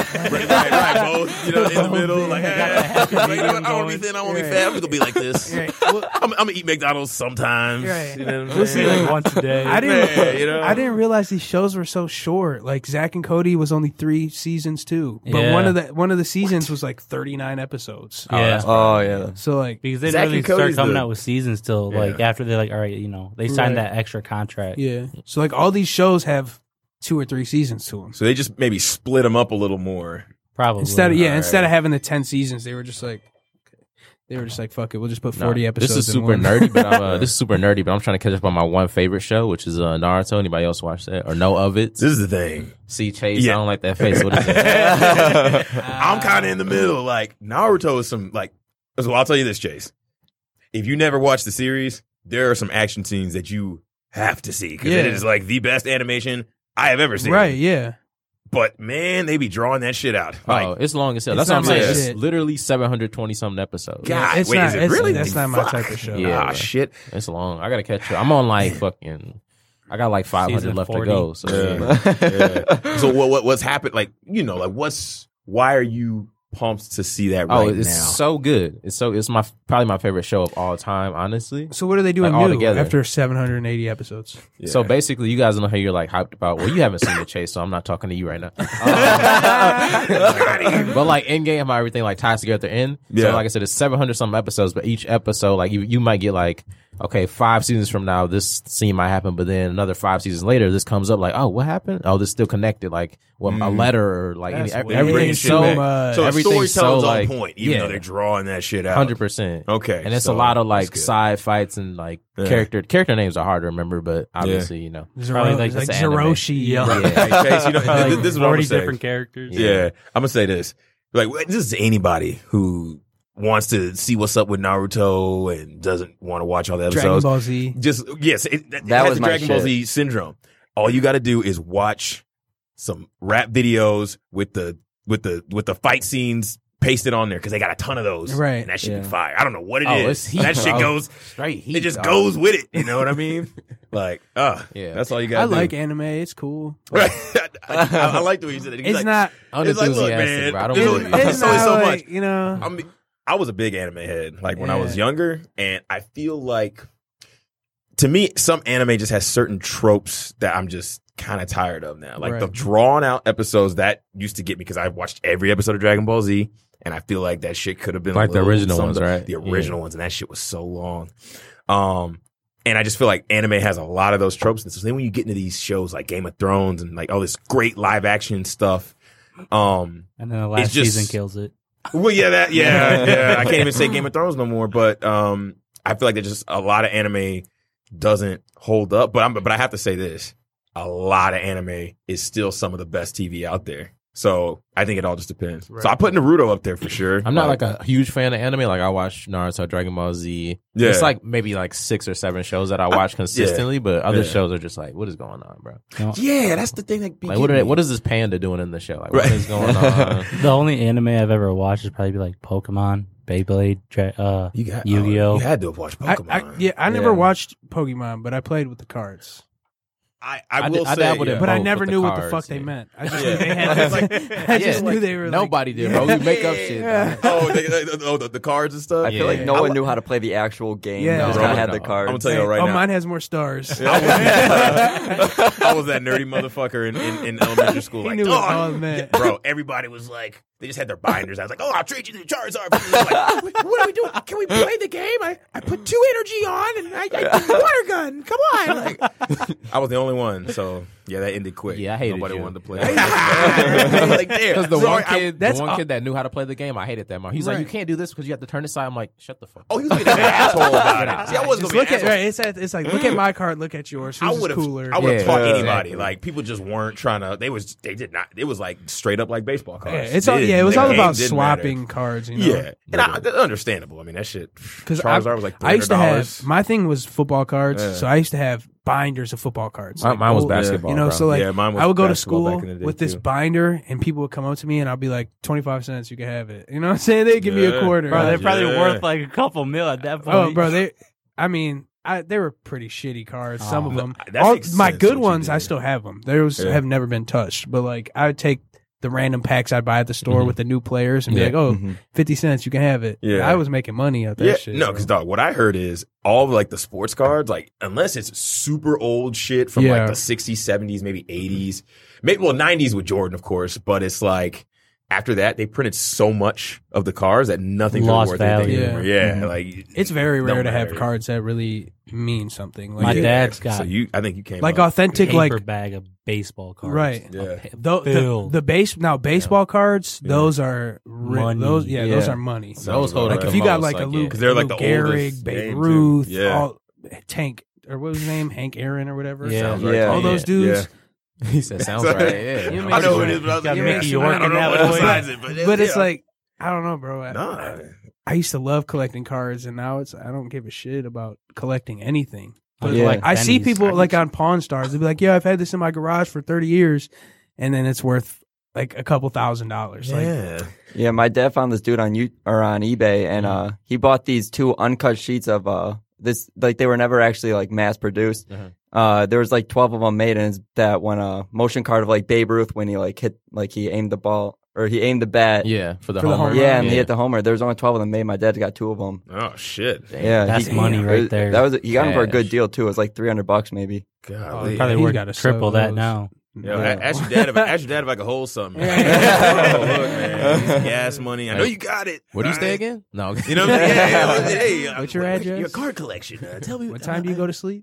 E: right. Both, in the middle. Like,
D: Got
E: hey,
D: the happy
E: like, you know,
D: medium
E: I don't want to
D: going.
E: be thin. I want to be
D: Right.
E: fat. I'm going to be like this.
D: Right. Well,
E: I'm going to eat McDonald's sometimes.
D: Right.
E: You know what I'm
F: We'll see
E: saying?
F: like once a day.
D: I didn't.
E: Yeah, you know?
D: I didn't realize these shows were so short. Like Zack and Cody was only 3 seasons too, but
F: Yeah.
D: one of the seasons was like 39 episodes.
F: Yeah.
G: Oh yeah.
D: So like,
F: Because they
E: Zack
F: didn't really
E: and
F: start
E: Cody's
F: coming
E: the-
F: out with seasons till like
E: Yeah.
F: after they're like, all right, they signed
D: Right.
F: that extra contract.
D: yeah. So like all these shows have 2 or 3 seasons to them.
E: So they just maybe split them up a little more.
F: Probably.
D: Instead of
E: Alright.
D: instead of having the 10 seasons, they were just like, fuck it, we'll just put
B: No,
D: 40 episodes.
B: This is
D: in
B: super
D: one.
B: nerdy, but I'm trying to catch up on my one favorite show, which is Naruto. Anybody else watch that or know of it?
E: This is the thing.
B: See, Chase,
E: Yeah.
B: I don't like that face. What is it?
E: I'm kind of in the middle. Like, Naruto is some, like, so I'll tell you this, Chase. If you never watched the series, there are some action scenes that you have to see because it
D: Yeah.
E: is like the best animation I have ever seen.
D: Right? Yeah.
E: But man, they be drawing that shit out. Like,
B: Oh, it's long as hell.
D: It's
B: That's what I'm
D: not my
B: saying. It's
D: shit.
B: literally 720 something episodes.
E: God,
D: It's
E: wait,
D: not-
E: is it
D: it's-
E: really?
D: that's not my
E: Fuck.
D: type of show.
B: Yeah,
E: Ah,
B: bro.
E: shit.
B: It's long. I gotta catch up. I'm on like fucking. I got like 500
F: Season
B: left
F: 40.
B: to go. So yeah.
E: Yeah. So what's happened? Like, why are you pumped to see that right
B: it's
E: now?
B: so good. It's probably my favorite show of all time, honestly.
D: So what are they doing
B: Like, all
D: new
B: together.
D: after 780 episodes?
E: Yeah.
B: So basically, you guys know how you're like hyped about. Well, you haven't seen the Chase, so I'm not talking to you right now. But like in game, how everything like ties together at the end.
E: Yeah.
B: So like I said, it's 700 something episodes, but each episode, like you might get like, okay, 5 seasons from now, this scene might happen, but then another 5 seasons later, this comes up like, oh, what happened? Oh, this still connected, like a letter or like
D: That's
B: any,
D: way
E: They're bringing
B: everything's
E: shit
B: so
E: back. So the
B: everything's
E: storytelling's
B: so
E: on
B: like
E: point, even though they're drawing that shit out.
B: 100%.
E: Okay,
B: And it's
E: so
B: a lot of like
E: that's good.
B: side fights and like
E: Yeah.
B: character names are hard to remember, but obviously, you know.
F: Probably like
D: like
B: it's anime.
D: Zeroshi.
F: Yeah.
E: Hey, Chase,
F: Probably
E: this is what I'm
F: 40
E: gonna say.
F: different characters.
E: Yeah, I'm gonna say this. Like, this is anybody who wants to see what's up with Naruto and doesn't want to watch all the
D: Dragon
E: episodes.
D: Ball Z.
E: Just it
G: That
E: has
G: was
E: the
G: my
E: Dragon Ball
G: shit.
E: Z syndrome. All you got to do is watch some rap videos with the fight scenes paste it on there because they got a ton of those.
D: Right.
E: And that should
G: Yeah.
E: be fire. I don't know what it
B: Oh,
E: is.
B: it's heat,
E: That shit
B: bro.
E: goes
B: Straight heat.
E: it just
B: dog.
E: goes with it. You know what I mean? Like,
B: Yeah.
E: that's all you
D: I
E: got.
D: like anime. It's cool.
E: Right. I like the way you said it. He's
D: It's
E: like,
D: not.
E: it's like, look,
B: Unenthusiastic,
E: man,
B: bro. I don't
E: there's
B: believe
E: only-
B: you.
D: It's
E: there's only
D: not
E: so
D: like,
E: much.
D: you know.
E: I was a big anime head, like when I was
D: Yeah.
E: younger, and I feel like, to me, some anime just has certain tropes that I'm just kind of tired of now. Like the
D: Right.
E: drawn out episodes that used to get me because I watched every episode of Dragon Ball Z, and I feel like that shit could have been
B: Like
E: a
B: the
E: little
B: original
E: something-
B: ones, right?
E: The original ones, and that shit was so long. And I just feel like anime has a lot of those tropes. And so then when you get into these shows like Game of Thrones and like all this great live action stuff,
F: And then the last
E: just-
F: season kills it.
E: well, yeah. I can't even say Game of Thrones no more, but I feel like there's just a lot of anime doesn't hold up. But I have to say this: a lot of anime is still some of the best TV out there. So I think it all just depends. So I put Naruto up there for sure.
B: I'm not like a huge fan of anime. Like I watch Naruto, Dragon Ball Z.
E: Yeah.
B: It's like maybe like 6 or 7 shows that I watch consistently, but other shows are just like, what is going on, bro?
E: yeah, that's the thing that be
B: Like
E: getting me.
B: what is this panda doing in the show? Like
E: Right.
B: what is going on?
F: The only anime I've ever watched is probably like Pokemon, Beyblade,
E: You got
F: Yu-Gi-Oh.
E: you had to have watched Pokemon.
D: I never
G: Yeah.
D: watched Pokemon, but I played with the cards.
E: I will
B: I
E: say,
B: dabbled in
E: yeah.
D: But I
B: both
D: never
B: with the
D: knew what the
B: cards,
D: fuck they
B: yeah.
D: meant. I just
E: Yeah.
D: knew they had. I just knew they were.
B: Nobody did, bro. We make up shit.
D: Yeah.
B: dog.
E: The cards and stuff.
G: I feel like
B: Yeah.
G: no one knew how to play the actual game.
D: Yeah.
G: They just
E: Bro,
G: kind of had
B: no.
G: the cards.
E: I'm gonna tell you right
D: Oh,
E: now.
D: mine has more stars.
E: I was that nerdy motherfucker in elementary school.
D: He
E: Like,
D: knew
E: oh,
D: what all it meant.
E: bro, everybody was like, they just had their binders. I was like, oh, I'll trade you the Charizard. Like, what are we doing? Can we play the game? I put 2 energy on and I did water gun. Come on. Like, I was the only one. So, yeah, that ended quick.
B: Yeah, I hated
E: Nobody
B: you.
E: wanted to play. like, damn.
B: Because the
E: Sorry,
B: one kid that knew how to play the game, I hated that. He's like,
D: Right.
B: you can't do this because you have to turn this side. I'm like, shut the fuck up.
E: Oh, he was being an asshole about it. See, I wasn't
D: Just
E: going
D: look
E: to be
D: at
E: an
D: right.
E: asshole.
D: It's like look at my card, look at yours.
E: I
D: Who's
E: would
D: is
E: have,
D: cooler?
E: I would have
B: Yeah,
E: taught
B: exactly.
E: anybody. Like people just weren't trying to. They did not. It was like straight up like baseball cards.
D: Yeah, it's all,
E: It
D: yeah, it was
E: the
D: all
E: game
D: about
E: didn't
D: swapping
E: matter.
D: cards. You know?
E: Yeah, and understandable. I mean, that shit.
D: Because
E: Charizard was like $300.
D: I used to have my thing was football cards,
E: Yeah.
D: so I used to have binders of football cards.
B: Mine was
D: old-
B: basketball.
D: You know,
B: bro.
D: so like
E: Yeah, mine was
D: I would go to
E: basketball
D: school
E: back in the day,
D: with this
E: too.
D: binder, and people would come up to me, and I'll be like, 25 cents, you can have it. You know what I'm saying? They give me a
E: Yeah.
D: quarter.
F: Bro, they're probably
E: Yeah.
F: worth like a couple mil at that point.
D: Oh, bro, they were pretty shitty cards. Some of
F: Oh.
D: them.
E: That
D: All
E: makes
D: my
E: sense
D: good
E: what you
D: ones, I
E: did.
D: still have them. Those
E: Yeah.
D: have never been touched. But like, I would take the random packs I'd buy at the store with the new players and be
B: Yeah.
D: like, oh, 50 cents, you can have it.
E: Yeah.
D: I was making money out that
E: Yeah,
D: shit.
E: no,
D: bro.
E: because dog, what I heard is all of like the sports cards, like unless it's super old shit from
D: Yeah.
E: like the 60s, 70s, maybe 80s, maybe 90s with Jordan, of course, but it's like after that they printed so much of the cards that nothing's really
F: Lost
E: worth anything
F: value.
E: anymore.
D: Yeah.
E: Yeah, like
D: It's very rare
E: don't
D: to have
E: matter.
D: cards that really mean something. Like,
F: My
E: Yeah.
F: dad's got
E: So I think you came
D: like
E: up.
D: authentic,
F: paper
D: like
F: bag of baseball cards.
D: right.
E: Yeah.
D: The baseball cards, those are
F: Money.
D: those
G: Yeah.
D: are money.
B: Those hold
D: Like
B: up
D: if
B: the
D: you got
B: most,
D: like a
B: yeah.
D: Luke,
E: 'Cause they're like
D: Lou
E: the
D: Gehrig,
E: oldest
D: Babe
E: game, too.
D: Ruth,
E: Yeah.
D: all, Tank or what was his name, Hank Aaron or whatever.
F: Yeah.
E: Sounds right
G: Yeah.
E: to
D: all
E: me.
D: those dudes.
B: He said, sounds right. Yeah.
D: You
E: I know who it is, but I was
F: Got
E: like,
F: Mickey
E: yeah,
F: York
E: I don't
F: in
E: know
F: that
E: what
F: one.
E: besides it,
D: But it's
E: yeah.
D: like I don't know, bro.
E: Nah.
D: I used to love collecting cards, and now I don't give a shit about collecting anything. But
G: Yeah.
F: Like
D: I see
F: pennies.
D: people like on Pawn Stars. They'll be like, "Yeah, I've had this in my garage for 30 years," and then it's worth like a couple $1,000s. Like,
E: Yeah.
G: Yeah, my dad found this dude on on eBay, and he bought these 2 uncut sheets of this. Like they were never actually like mass produced. There was like 12 of them made, and it's that one motion card of like Babe Ruth when he like hit like he aimed the ball or he aimed the bat.
B: Yeah, for the
D: For the
B: homer.
D: home
G: Yeah,
D: run.
G: and he hit the homer. There was only 12 of them made. My dad got 2 of them.
E: Oh shit.
G: Yeah,
F: That's money right there.
G: That was he got them for a good
B: Cash.
G: deal too. It was like $300 maybe.
E: God.
F: Probably
D: He's
F: worth
D: gotta
F: triple
D: sell
F: that
D: those.
F: now.
E: Yo,
G: Yeah.
E: ask your dad if I could hold something.
D: Yeah.
E: Oh, look, man, it's gas money. I know you got it.
B: Where do you stay
E: All right.
B: again? No.
E: You know what I'm saying? Yeah, hey,
D: What's your address?
E: Your card collection. Tell me
D: what time do you go to sleep?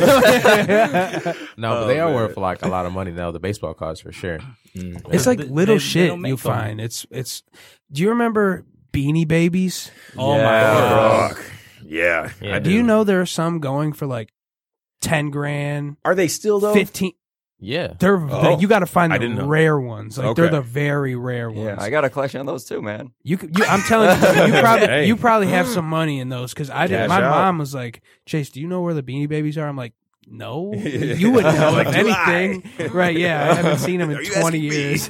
B: No, but they
E: Oh,
B: are
E: man.
B: worth like a lot of money now. The baseball cards for sure.
D: It's like
F: They-
D: little
F: they
D: shit
F: don't make
D: you
F: them.
D: find. It's. Do you remember Beanie Babies?
F: Oh
G: Yeah.
F: my god.
E: Fuck. Yeah.
B: Yeah.
E: I
D: Do you know there are some going for like 10 grand,
E: Are they still though?
D: 15?
B: Yeah.
D: They're you got to find
E: I
D: the
E: didn't know.
D: rare ones. Like
E: Okay.
D: they're the very rare ones.
G: Yeah, I got a collection of those too, man.
D: I'm telling you,
E: Hey.
D: you probably have some money in those because I did.
E: Cash
D: My
E: out.
D: mom was like, "Chase, do you know where the Beanie Babies are?" I'm like, No, you would know
E: Like,
D: if
E: do
D: anything, right? Yeah, I haven't seen them
E: Are
D: in
E: you
D: 20
E: asking me?
D: years.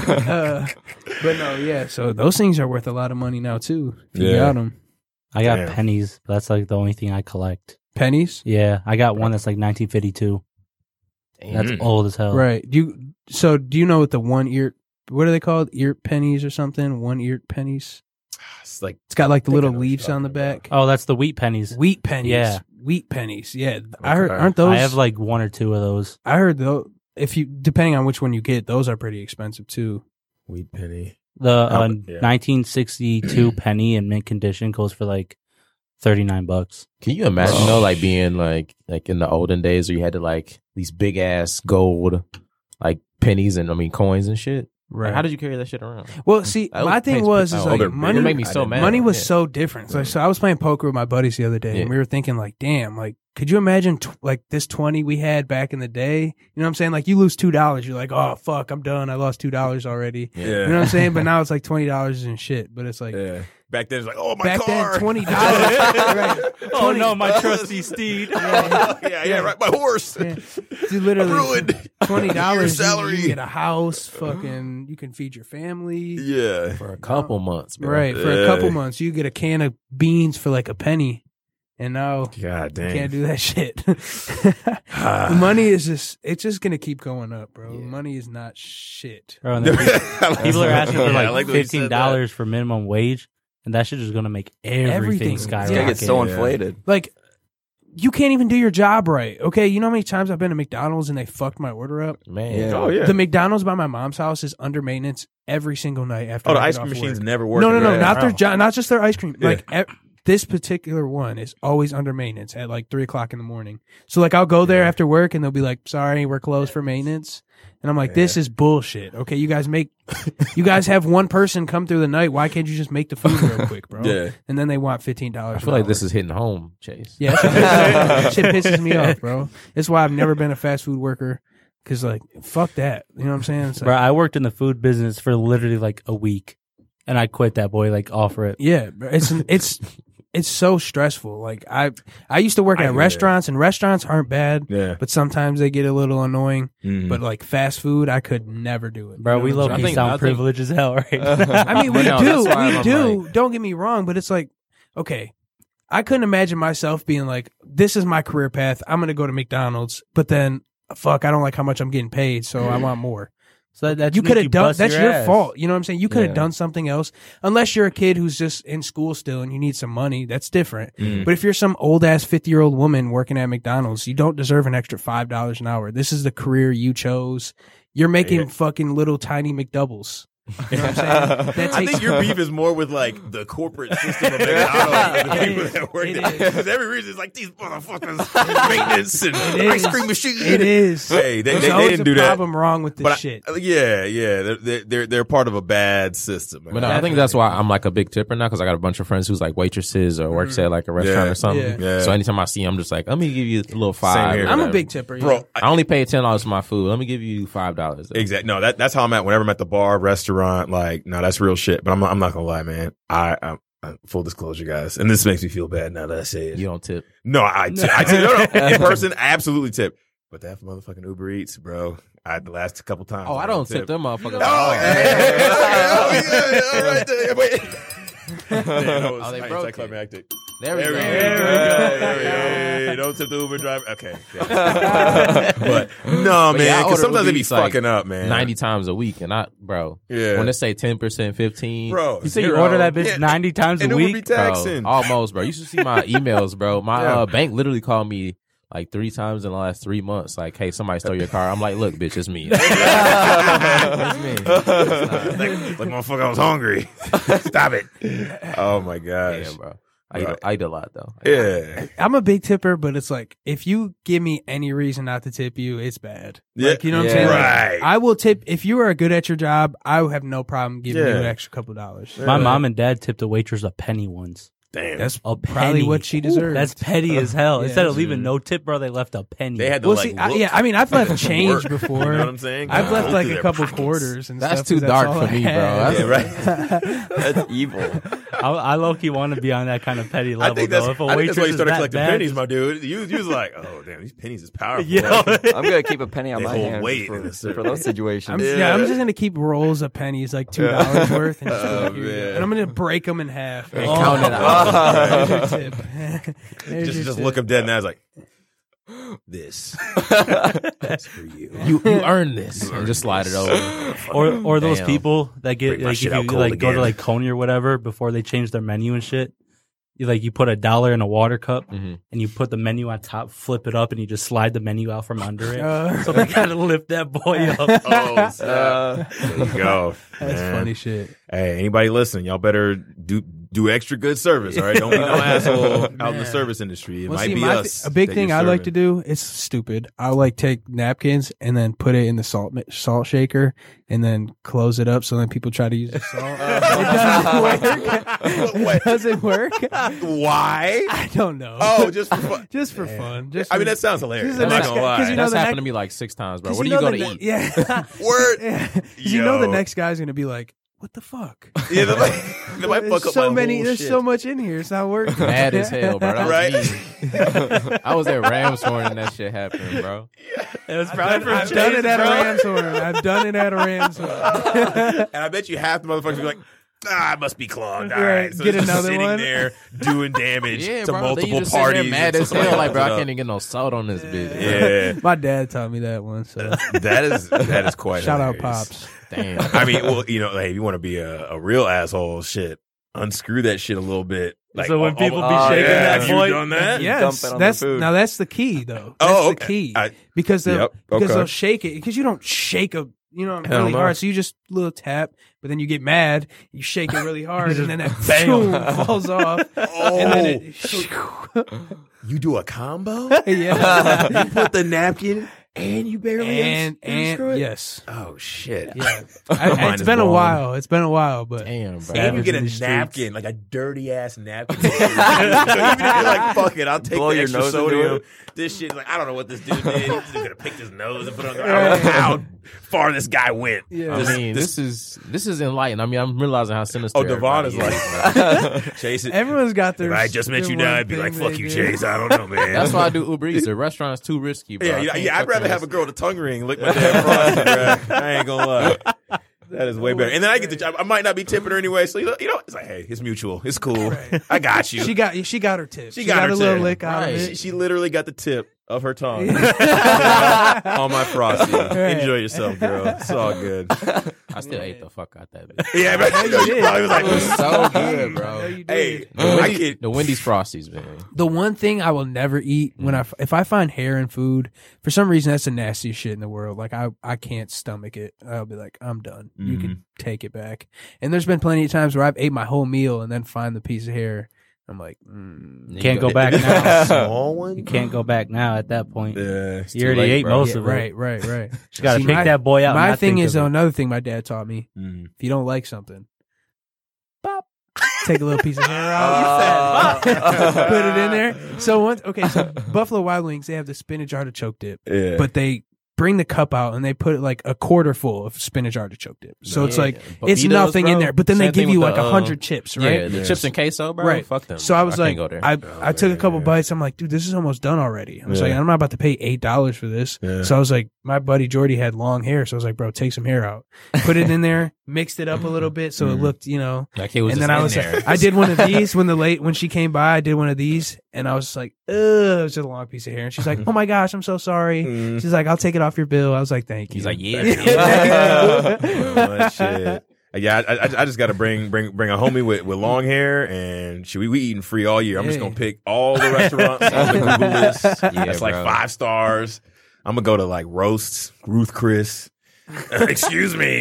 D: But no, yeah. So those things are worth a lot of money now too. If you
E: Yeah.
D: got them,
F: I got
E: Damn.
F: pennies, but that's like the only thing I collect.
D: pennies,
F: Yeah, I got one that's like 1952. That's old as hell.
D: right? Do you know what the one ear? What are they called? Ear pennies or something? One ear pennies.
E: It's like
D: It's got like the
E: I think I
D: little
E: know what you're
D: leaves on the
E: talking about.
D: back.
F: Oh, that's the wheat pennies.
D: Wheat pennies.
F: Yeah.
D: Wheat pennies. Yeah, I heard.
E: Okay.
D: Aren't those?
F: I have like one or two of those.
D: I heard though. If you depending on which one you get, those are pretty expensive too.
E: wheat penny.
F: The
E: yeah.
F: 1962 penny in mint condition goes for like $39.
B: Can you imagine though, like being like in the olden days where you had to like these big ass gold like pennies and coins and shit?
D: Right.
B: Like, how did you carry that shit around?
D: Well, see,
B: That
D: my thing was is
B: oh,
D: like
B: they're
D: money.
B: It made me so mad.
D: Money was
B: Yeah.
D: so different. So I was playing poker with my buddies the other day,
B: Yeah.
D: and we were thinking like, damn, like, could you imagine like this 20 we had back in the day? You know what I'm saying? Like, you lose $2, you're like, oh fuck, I'm done. I lost $2 already.
E: Yeah.
D: You know what I'm saying? But now it's like $20 and shit. But it's like
E: Yeah. Back then it's like, oh my
D: back
E: car.
D: then $20. Right.
F: Oh no, my trusty steed.
E: yeah, right. My horse.
D: Yeah. Dude, literally
E: ruined.
D: $20.
E: Your
D: You
E: salary.
D: can get a house. Fucking, you can feed your family.
E: Yeah.
B: For a couple months, bro.
D: Right. For a
E: Yeah.
D: couple months, you get a can of beans for like a penny. And now
E: God damn.
D: can't do that shit. Money is it's just gonna keep going up, bro. Money is not shit.
F: Bro, and then people are asking for
E: Yeah, I
F: like
E: the way you said that.
F: $15 for minimum wage, and that shit is gonna make everything
D: Everything.
G: It's
F: skyrocket.
G: gonna get so
E: Yeah.
G: inflated.
D: Like, you can't even do your job right. Okay, you know how many times I've been to McDonald's and they fucked my order up?
B: Man.
G: Yeah.
E: Oh yeah.
D: The McDonald's by my mom's house is under maintenance every single night after.
E: Oh, the
D: I get
E: ice
D: off
E: cream machines
D: work.
E: never work.
D: No,
E: right?
D: not their
E: Wow.
D: not just their ice cream.
E: Yeah.
D: Like this particular one is always under maintenance at like 3:00 in the morning. So like I'll go there after work and they'll be like, "Sorry, we're closed for maintenance." And I'm like, "This is bullshit." Okay, you guys have one person come through the night. Why can't you just make the food real quick, bro?
E: Yeah.
D: And then they want $15.
B: I feel like this is hitting home, Chase.
D: Yeah, that shit pisses me off, bro. That's why I've never been a fast food worker. Cause like, fuck that. You know what I'm saying? It's like,
F: Bro, I worked in the food business for literally like a week, and I quit that boy like off rip.
D: yeah, bro, it's so stressful. Like I used to work
E: I
D: at
E: hear
D: restaurants, and restaurants aren't bad,
E: Yeah.
D: but sometimes they get a little annoying.
E: Mhm.
D: But like fast food, I could never do it.
F: Bro,
D: You know
F: we
D: what I'm
F: low
B: I
F: key
B: think-
F: sound
B: I think-
F: privileged as hell right now.
D: saying? I mean, we
B: No,
D: do,
B: that's why
D: we
B: I'm
D: do.
B: like-
D: Don't get me wrong, but it's like, okay, I couldn't imagine myself being like, this is my career path. I'm gonna go to McDonald's, but then fuck, I don't like how much I'm getting paid, so I want more.
F: So that
D: You could have done.
F: bust
D: That's your
F: ass.
D: fault. You know what I'm saying? You could have
G: Yeah.
D: done something else. Unless you're a kid who's just in school still and you need some money, that's different.
E: Mm.
D: But if you're some old ass 50-year-old woman working at McDonald's, you don't deserve an extra $5 an hour. This is the career you chose. You're making
E: Yeah.
D: fucking little tiny McDoubles. You know what I'm saying? That
E: I
D: takes-
E: think your beef is more with like the corporate system of McDonald's and the people that work
D: It
E: there.
D: is.
E: Because every reason is like these motherfuckers, maintenance and
D: It
E: ice
D: is.
E: cream machines.
D: It is.
E: Hey,
D: There's
E: they
D: always
E: didn't
D: a
E: do that.
D: problem wrong with this
E: But
D: shit.
E: they're part of a bad system.
B: But no, I think that's why I'm like a big tipper now because I got a bunch of friends who's like waitresses or works at like a restaurant
E: Yeah.
B: or something.
E: Yeah.
B: So anytime I see them, I'm just like, let me give you a little
E: Same
B: $5.
E: here.
B: or
D: I'm a
B: whatever.
D: big tipper, yeah.
E: bro.
B: I only pay $10 for my food. Let me give you $5.
E: Exactly. No, that's how I'm at. Whenever I'm at the bar, restaurant, like, no, that's real shit. But I'm not gonna lie, man. I'm full disclosure, guys, and this makes me feel bad now that I say it.
B: You don't tip.
E: No, I tip. No, in person, I absolutely tip. But that motherfucking Uber Eats, bro. The last couple times.
B: Oh, I don't tip them motherfuckers.
E: Oh, yeah. All right. Wait.
B: Oh, they broke it.
E: Anticlimactic.
B: There we
E: There
B: go.
E: we go. There we go. Hey, don't tip the Uber driver. Okay. But no,
B: But yeah, I
E: man, because
B: order
E: sometimes they
B: Uber
E: be
B: Eats, like,
E: fucking up, man.
B: 90 times a week, and bro,
E: Yeah.
B: when they say 10%, 15,
E: Bro,
F: You say you
E: zero.
F: order that bitch
E: Yeah,
F: 90 times a
E: and Uber be
F: week?
B: bro,
E: taxing.
B: almost, bro. You should see my emails, bro. My
E: Yeah.
B: bank literally called me like 3 times in the last 3 months. Like, hey, somebody stole your car. I'm like, look, bitch, it's me. It's me.
E: like motherfucker, I was hungry. Stop it. Oh my gosh.
B: Yeah, bro. I eat a lot though.
E: Yeah.
D: I'm a big tipper, but it's like if you give me any reason not to tip you, it's bad.
E: Yeah.
D: Like, you know what I'm
G: Yeah.
D: saying? Like,
E: Right.
D: I will tip if you are good at your job. I will have no problem giving
E: Yeah.
D: you an extra couple dollars.
F: My mom and dad tipped a waitress a penny once.
E: Damn.
D: That's
F: A
D: probably
F: penny.
D: what she deserves.
F: That's petty as hell.
D: Yeah.
F: Instead of leaving no tip, bro, they left a penny.
E: They had to
D: well,
E: like
D: see,
E: look
D: I mean, I've left change
E: work.
D: before.
E: You know what I'm saying?
D: I've left
E: Go
D: like
E: through
D: a
E: their
D: couple
E: pockets.
D: quarters and
B: That's
D: stuff.
B: too
D: 'cause
B: dark
D: all
B: for
D: I
B: me, bro.
D: had.
E: Yeah, right.
G: That's evil.
F: I low-key want to be on that kind of petty level,
E: I think that's,
F: though. If a
E: I think
F: waitress
E: that's why you
F: is
E: started
F: that
E: collecting
F: bad,
E: pennies, my dude. You was like, oh damn, these pennies is powerful.
F: Yeah.
G: I'm gonna keep a penny on
E: They
G: my
E: hold
G: hand
E: weight
G: for,
E: in a certain-
G: for those situations.
D: I'm just gonna keep rolls of pennies, like $2 worth, and, just
E: Oh,
D: like, here you go.
E: man.
D: and I'm gonna break them in half.
B: And count it out.
D: There's your tip. There's your
E: Just
D: tip.
E: look him dead in the eyes like, this. That's for you.
B: You earned this, and just slide it over.
F: or those
B: Damn.
F: people that get
E: Break my
F: like if
E: shit
F: you
E: out cold
F: like go
E: again.
F: to like Coney or whatever before they change their menu and shit. You put $1 in a water cup
B: Mhm.
F: and you put the menu on top, flip it up, and you just slide the menu out from under it.
D: Uh,
F: So they gotta lift that boy up.
E: Oh, snap. There you go.
D: That's
E: man.
D: funny shit.
E: Hey, anybody listening, y'all better do extra good service, all right? Don't be no asshole out in the service industry. It
D: Well,
E: might
D: see,
E: be
D: my
E: us.
D: a big
E: that
D: thing
E: you're
D: I like to
E: serving.
D: do, it's stupid. I like take napkins and then put it in the salt shaker and then close it up so then people try to use the salt. It doesn't work.
E: Why?
D: I don't know.
E: Oh, just for fun.
D: just for fun. Just
E: I mean,
D: for-
E: that sounds hilarious.
D: Just
E: I'm
D: the
E: not
D: next
E: gonna
D: guy- 'cause
E: lie.
D: you know
B: That's
D: the
B: happened
D: next-
B: to me like 6 times, bro.
D: 'cause
B: Where do you go to
D: the ne-
B: eat?
D: Yeah.
E: Word.
D: Yeah. 'Cause you know the
E: Yo.
D: next guy's gonna be like, "What the fuck?"
E: Yeah, they might fuck up
D: so
E: my
D: many.
E: whole
D: There's
E: shit.
D: so much in here. It's not working.
B: Mad as hell, bro. That was
E: Right?
B: me. I was at Rams Horn and that shit happened, bro.
F: It was probably for
D: I've done it at a
F: bro.
D: Rams Horn. I've done it at a Rams Horn.
E: And I bet you half the motherfuckers be like, it must be clogged. All
D: Right,
E: right. So
D: get
E: it's just
D: another
E: sitting
D: one.
E: there doing damage
B: Yeah,
E: to
B: bro. Then you
E: multiple
B: just sit there
E: parties.
B: mad
E: until
B: as hell.
E: somebody
B: Like, bro, I
E: opens
B: can't
E: it
B: even get no salt on this bitch.
E: up. Yeah.
D: My dad taught me that one. So
E: that is quite
D: shout out,
E: hilarious.
D: pops.
B: Damn.
E: I mean, well, hey, if you want to be a real asshole, shit, unscrew that shit a little bit. Like,
F: So when people be
G: shaking that
E: have you
F: boy-
E: done that?
G: dump
D: Yes,
G: it on the
D: that's
G: food.
D: now that's the key though. That's
E: Oh,
D: the
E: okay.
D: key
E: I-
D: because they'll
E: Yep,
D: because
E: okay.
D: they'll shake it because you don't shake a
E: Hell
D: really
E: no.
D: hard. So you just little tap, but then you get mad. You shake it really hard, and then that
E: bam.
D: boom falls off, and then it.
E: You do a combo?
D: yeah,
E: You put the napkin and you barely
D: and
E: unscrew it?
D: yes,
E: Oh shit!
D: yeah.
E: Mine
D: It's
E: is
D: been a
E: blown.
D: while. It's been a while, but
B: Damn, bro.
E: And you
F: Savage
E: get
F: in
E: a
F: the streets.
E: napkin, like a dirty ass napkin. So even if you're like, fuck it, I'll take
G: Blow
E: the
G: your
E: extra
G: nose into
E: sodium.
G: it.
E: This shit, like, I don't know what this dude did. He's gonna pick his nose and put it on. I don't know how far this guy went.
D: Yeah.
B: I mean, this is enlightening. I mean, I'm realizing how sinister.
E: Oh, Devon is
B: everybody
E: like, Chase it.
D: everyone's got their.
E: If I just met
D: their
E: you now,
D: one
E: I'd be like,
D: thing
E: fuck
D: they
E: you,
D: do.
E: Chase. I don't know, man.
B: That's why I do Uber Eats. The restaurant is too risky, bro.
E: Yeah, I'd rather have a girl with a tongue ring lick my damn frosty, bro. I ain't gonna lie. That is way better. And then I get the job. I might not be tipping her anyway, so you know, it's like, hey, it's mutual. It's cool. I got you.
D: She got her tip.
E: She got her
D: a little
E: tip.
D: lick out
B: Right.
D: of
E: She,
D: it.
E: she literally got the tip of her tongue on my frosty. Enjoy yourself, girl. It's all good.
B: I still ate the fuck out that bitch.
E: Yeah, but you probably was like,
B: It was so good,
D: I know
B: bro.
D: you did.
E: hey,
B: The
E: I
B: Wendy's,
E: kid.
B: the Wendy's Frosties, man.
D: The one thing I will never eat when if I find hair in food, for some reason that's the nastiest shit in the world. Like I can't stomach it. I'll be like, I'm done. You can take it back. And there's been plenty of times where I've ate my whole meal and then find the piece of hair. I'm like,
F: Can't go back now.
E: Small one.
F: You can't go back now at that point.
E: Yeah,
F: You already
B: late,
F: ate
B: bro.
F: most
D: yeah,
F: of it.
D: right.
F: You got to
D: See,
F: pick
D: my-
F: that boy out.
D: My
F: not
D: thing
F: think
D: is
F: of it.
D: another thing my dad taught me.
E: Mm.
D: If you don't like something, pop, take a little piece of hair out, put it in there. So Buffalo Wild Wings, they have the spinach artichoke dip,
E: Yeah.
D: but they bring the cup out and they put like a quarter full of spinach artichoke dip. So it's
B: Yeah.
D: like it's
B: Bobitos,
D: nothing in
B: bro.
D: there, but then they
B: Same
D: give
B: thing
D: you
B: with
D: like
B: the,
D: 100 chips, right?
B: Yeah, the chips and queso, bro.
D: Right.
B: Fuck them.
D: So I was
B: can't
D: like,
B: go there.
D: I took a couple bites. I'm like, dude, this is almost done already. I was like, I'm not about to pay $8 for this.
E: Yeah.
D: So I was like, my buddy Jordy had long hair. So I was like, bro, take some hair out. Put it in there, mixed it up a little bit so it looked,
B: like it was
D: and
B: just
D: then I
B: in
D: was
B: there.
D: I did one of these when she came by, I did one of these and I was just like, ugh, it was just a long piece of hair. And she's like, oh my gosh, I'm so sorry. She's like, I'll take it off your bill. I was like, thank you.
B: He's like, yeah.
E: Oh, shit. Yeah, I just got to bring a homie with long hair, and we eating free all year. I'm just
D: Hey.
E: gonna pick all the restaurants on the Google list.
B: Yeah,
E: That's like
B: bro.
E: 5 stars. I'm gonna go to like Roasts, Ruth Chris. Excuse me.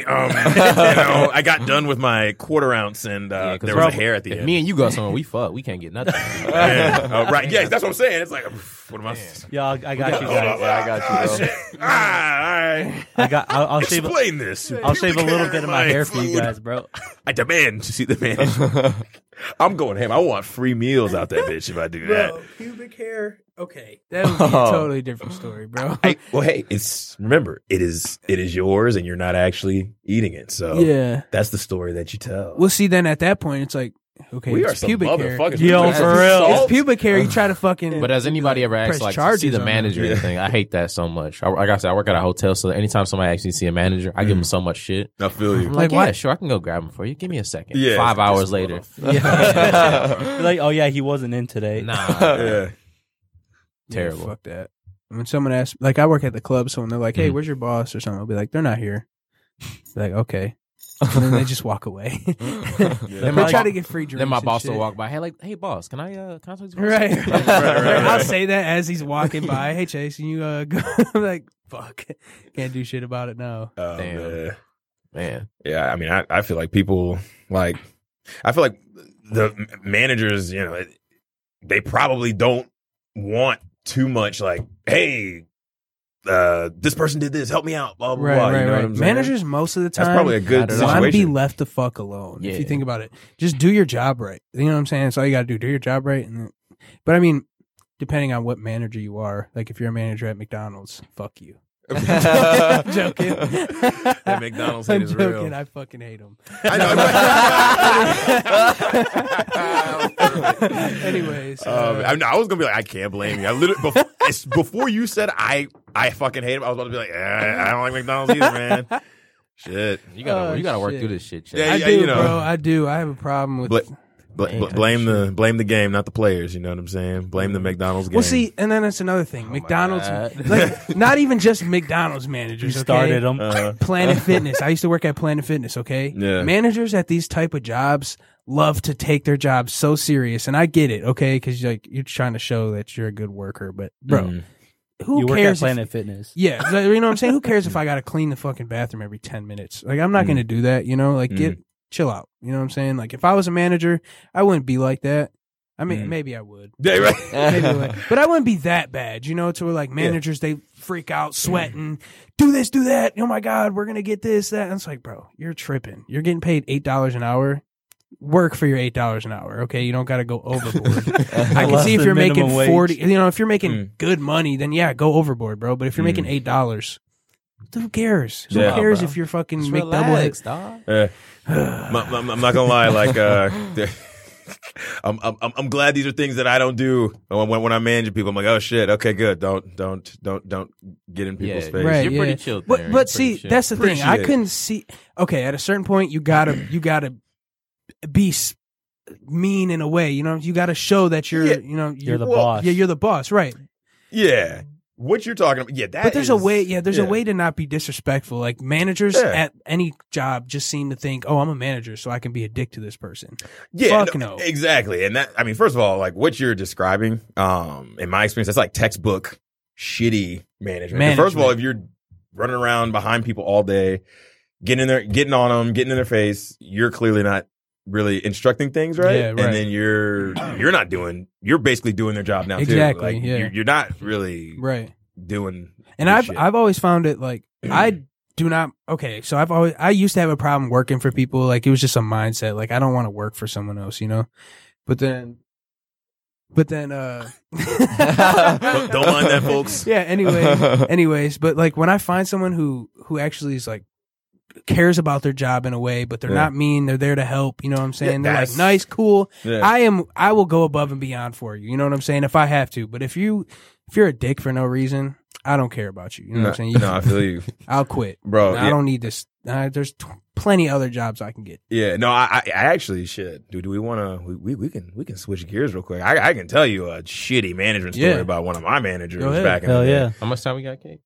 E: I got done with my quarter ounce, and
B: Yeah, 'cause
E: there was a
B: bro,
E: hair at the
B: if
E: end.
B: me and you go somewhere, we fuck. We can't get nothing.
E: Yeah. Right? Yeah, that's what I'm saying. It's like, what am I?
F: Yeah, I got you guys.
G: Yeah, I got you, bro.
E: Shit. All right.
F: I'll save.
E: Explain this.
F: I'll shave a little bit of my hair for you
E: food.
F: guys, bro.
E: I demand to see the man. I'm going ham. I want free meals out that bitch if I do that.
D: Bro, pubic hair. Okay. That would be a totally different story, bro.
E: Well, hey, remember, it is yours and you're not actually eating it. So
D: Yeah.
E: that's the story that you tell.
D: Well, see, then at that point, it's like, Okay,
E: We are
D: it's
E: some
D: pubic hair.
E: motherfuckers.
F: Yo,
E: We
F: for
E: just
F: real.
D: It's
E: salt.
D: pubic hair. You try to fucking.
B: But has anybody ever
D: press
B: asked like to
D: charges
B: see the
D: on
B: manager or
E: them.
B: anything? I hate that so much. Like I said, I work at a hotel, so anytime somebody actually see a manager, I give them so much shit.
E: I feel you.
B: I'm like,
D: Like, why-
B: yeah, sure, I can go grab him for you. Give me a second.
E: Yeah,
B: 5
E: it's-
B: hours
E: it's
B: later.
E: rough.
F: You're like, oh yeah, he wasn't in today.
B: Nah,
E: Yeah.
B: terrible.
D: Yeah, fuck that. When someone asks, like, I work at the club, so when they're like, "Hey,
B: Mhm.
D: where's your boss?" or something, I'll be like, "They're not here." Be like, okay, and then they just walk away.
B: Then
D: They
B: my
D: try
B: bo-
D: to get free drinks.
B: Then my
D: and
B: boss
D: shit.
B: will walk by. Hey boss, can I talk to you? for a
D: Right.
B: second?"
D: I'll say that as he's walking by. Hey, Chase, can you go? I'm like, fuck, can't do shit about it now.
E: Oh,
B: Damn.
E: man.
B: Man,
E: Yeah, I mean, I feel like people like, I feel like the managers, you know, they probably don't want too much. Like, hey, this person did this, help me out, blah blah
D: Right,
E: blah.
D: right,
E: You know
D: right.
E: what I'm saying?
D: Managers most of the time
E: That's probably a good
B: I don't know.
D: want to be
E: situation.
D: left the fuck alone. If
B: Yeah.
D: you think about it, just do your job right. You know what I'm saying? That's all you got to do. Do your job right. But I mean, depending on what manager you are, like if you're a manager at McDonald's, fuck you. I'm joking.
E: That McDonald's hate
D: I'm
E: is
D: joking.
E: real.
D: I fucking hate them. Anyways,
E: I was gonna be like, I can't blame you. I literally before you said I fucking hate him, I was about to be like, I don't like McDonald's either, man. Shit.
B: you gotta work
D: shit.
B: through this shit.
E: Yeah,
D: I
B: Chad.
D: do,
E: you know.
D: bro. I do. I have a problem with.
E: Blame the game, not the players. You know what I'm saying? Blame the McDonald's game.
D: Well, see, and then that's another thing. McDonald's,
B: God.
D: like, not even just McDonald's managers.
F: You
D: okay?
F: started them.
D: Planet Fitness. I used to work at Planet Fitness. Okay,
E: Yeah.
D: managers at these type of jobs love to take their jobs so serious, and I get it. Okay, because you're trying to show that you're a good worker, but bro,
E: Mhm.
D: who
F: You work
D: cares?
F: at Planet Fitness.
D: Yeah, you know what I'm saying. Who cares if I got to clean the fucking bathroom every 10 minutes? Like, I'm not going to do that. You know, like chill out. You know what I'm saying? Like, if I was a manager, I wouldn't be like that. I mean, maybe I would.
E: Yeah, right.
D: Maybe I would. But I wouldn't be that bad, you know, to where like managers, they freak out, sweating, do this, do that. Oh my God, we're going to get this, that. And it's like, bro, you're tripping. You're getting paid $8 an hour. Work for your $8 an hour. Okay. You don't got to go overboard. I can
F: Less
D: see if
F: than
D: you're making
F: minimum wage.
D: 40, you know, if you're making good money, then yeah, go overboard, bro. But if you're making $8, who cares? Who
E: Yeah,
D: cares
B: bro.
D: if you're fucking
B: Just
D: make
B: relax,
D: double?
B: dog.
E: I'm not gonna lie. Like, I'm glad these are things that I don't do when I'm managing people. I'm like, oh shit, okay, good. Don't get in people's face.
D: Right.
B: You're
D: yeah.
B: pretty chill. there. You're
D: But
B: pretty
D: see,
B: chill.
D: that's the thing. I
E: Appreciate it.
D: couldn't see. Okay, at a certain point, you gotta be mean in a way. You know, you gotta show that you're.
E: Yeah.
D: You know,
F: You're the
E: Well,
F: boss.
D: Yeah, you're the boss, right?
E: Yeah. What you're talking about? Yeah, that.
D: But there's a
E: is-
D: way. Yeah, there's a
E: yeah.
D: way to not be disrespectful. Like managers
E: Yeah.
D: at any job just seem to think, "Oh, I'm a manager, so I can be a dick to this person."
E: Yeah,
D: Fuck no.
E: exactly. And that, I mean, first of all, like what you're describing, in my experience, that's like textbook shitty management. And first of all, if you're running around behind people all day, getting in there, getting on them, getting in their face, you're clearly not really instructing things, right?
D: Yeah, right.
E: And then you're basically doing their job now
D: Exactly,
E: too. Like,
D: yeah.
E: you're not really
D: Right.
E: doing.
D: And
E: good
D: I've
E: shit.
D: I've always found it like I do not okay, so I used to have a problem working for people. Like it was just a mindset. Like I don't want to work for someone else, you know? But then
E: don't mind that, folks.
D: yeah, anyways, but like when I find someone who actually is like cares about their job in a way, but they're
E: Yeah.
D: not mean, they're there to help, you know what I'm saying?
E: Yeah,
D: they're like
E: that's-
D: nice, cool.
E: Yeah.
D: I will go above and beyond for you. You know what I'm saying? If I have to. But if you're a dick for no reason, I don't care about you. You know what I'm saying?
E: No, I feel you,
D: I'll quit.
E: bro.
D: I don't need this. There's plenty other jobs I can get.
E: Yeah, no, I actually should. Do we want to? We can switch gears real quick. I can tell you a shitty management story
D: Yeah.
E: about one of my managers
D: Go ahead.
E: back in
F: Hell
E: the day.
F: yeah.
B: How much time we got, Kate?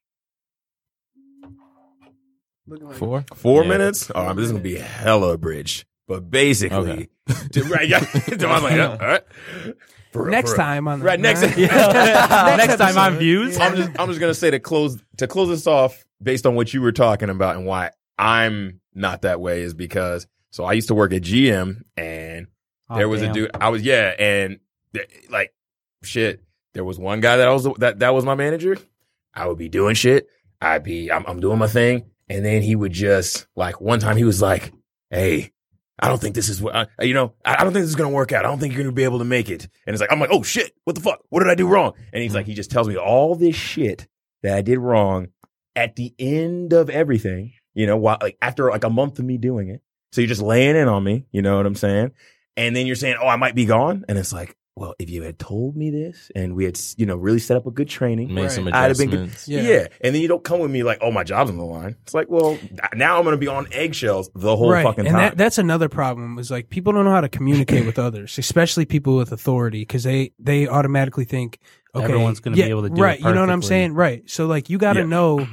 B: 4?
E: 4
B: Yeah.
E: minutes. Oh, this is gonna be hella abridged. But basically, right? Yeah, I was like, yeah, all right. For real,
D: Next
E: for real.
D: time on the
E: Right, next.
F: Next time on Views.
E: I'm just gonna say to close this off based on what you were talking about and why I'm not that way is because so I used to work at GM and there was a dude and like shit there was one guy that was my manager. I would be doing shit. I'm doing my thing and then he would just like one time he was like, "Hey, I don't think this is what I don't think this is going to work out. I don't think you're going to be able to make it." And it's like, I'm like, "Oh shit, what the fuck? What did I do wrong?" And he's like, he just tells me all this shit that I did wrong at the end of everything, while like after like a month of me doing it. So you're just laying in on me, you know what I'm saying? And then you're saying, oh, I might be gone. And it's like, well, if you had told me this and we had, really set up a good training,
B: Made some
E: I'd have been good.
B: adjustments.
E: Yeah. And then you don't come with me like, oh, my job's on the line. It's like, well, now I'm going to be on eggshells the whole fucking time.
D: And that's another problem is like people don't know how to communicate with others, especially people with authority, because they automatically think, okay,
F: Everyone's gonna be able to do
D: right.
F: it
D: You know what I'm
F: perfectly.
D: saying? Right. So like you got to know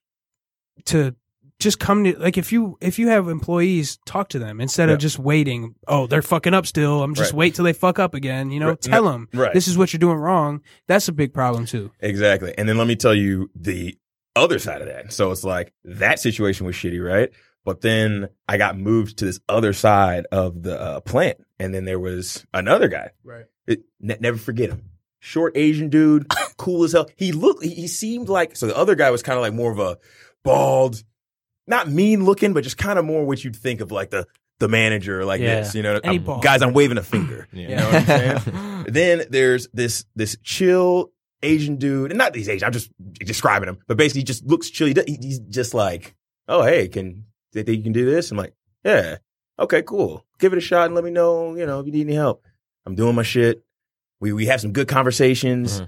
D: to just come to, like, if you have employees, talk to them instead of just waiting. Oh, they're fucking up still. I'm just wait till they fuck up again. Tell them this is what you're doing wrong. That's a big problem too.
E: Exactly. And then let me tell you the other side of that. So it's like that situation was shitty, right? But then I got moved to this other side of the plant. And then there was another guy.
D: Right.
E: Never forget him. Short Asian dude, cool as hell. He seemed like, so the other guy was kind of like more of a bald, not mean looking, but just kind of more what you'd think of like the manager like this, guys, I'm waving a finger. You know what I'm saying? Then there's this chill Asian dude, and not he's Asian, I'm just describing him, but basically he just looks chill. He's just like, oh, hey, they think you can do this? I'm like, yeah, okay, cool. Give it a shot and let me know, if you need any help. I'm doing my shit. We have some good conversations.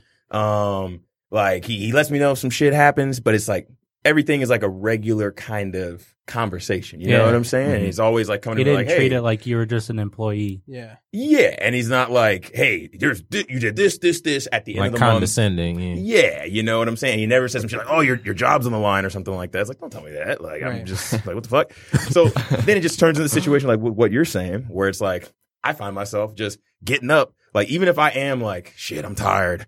E: Like he lets me know if some shit happens, but it's like, everything is like a regular kind of conversation. You know what I'm saying? And he's always like coming
F: He
E: to me
F: didn't
E: like,
F: treat
E: hey.
F: it like you were just an employee.
D: Yeah.
E: Yeah. And he's not like, hey, you did this at the end
B: Like
E: of the
B: condescending.
E: month. Yeah. You know what I'm saying? He never says some shit like, oh, your job's on the line or something like that. It's like, don't tell me that. Like, I'm just like, what the fuck? So then it just turns into the situation like what you're saying, where it's like, I find myself just getting up. Like, even if I am like, shit, I'm tired.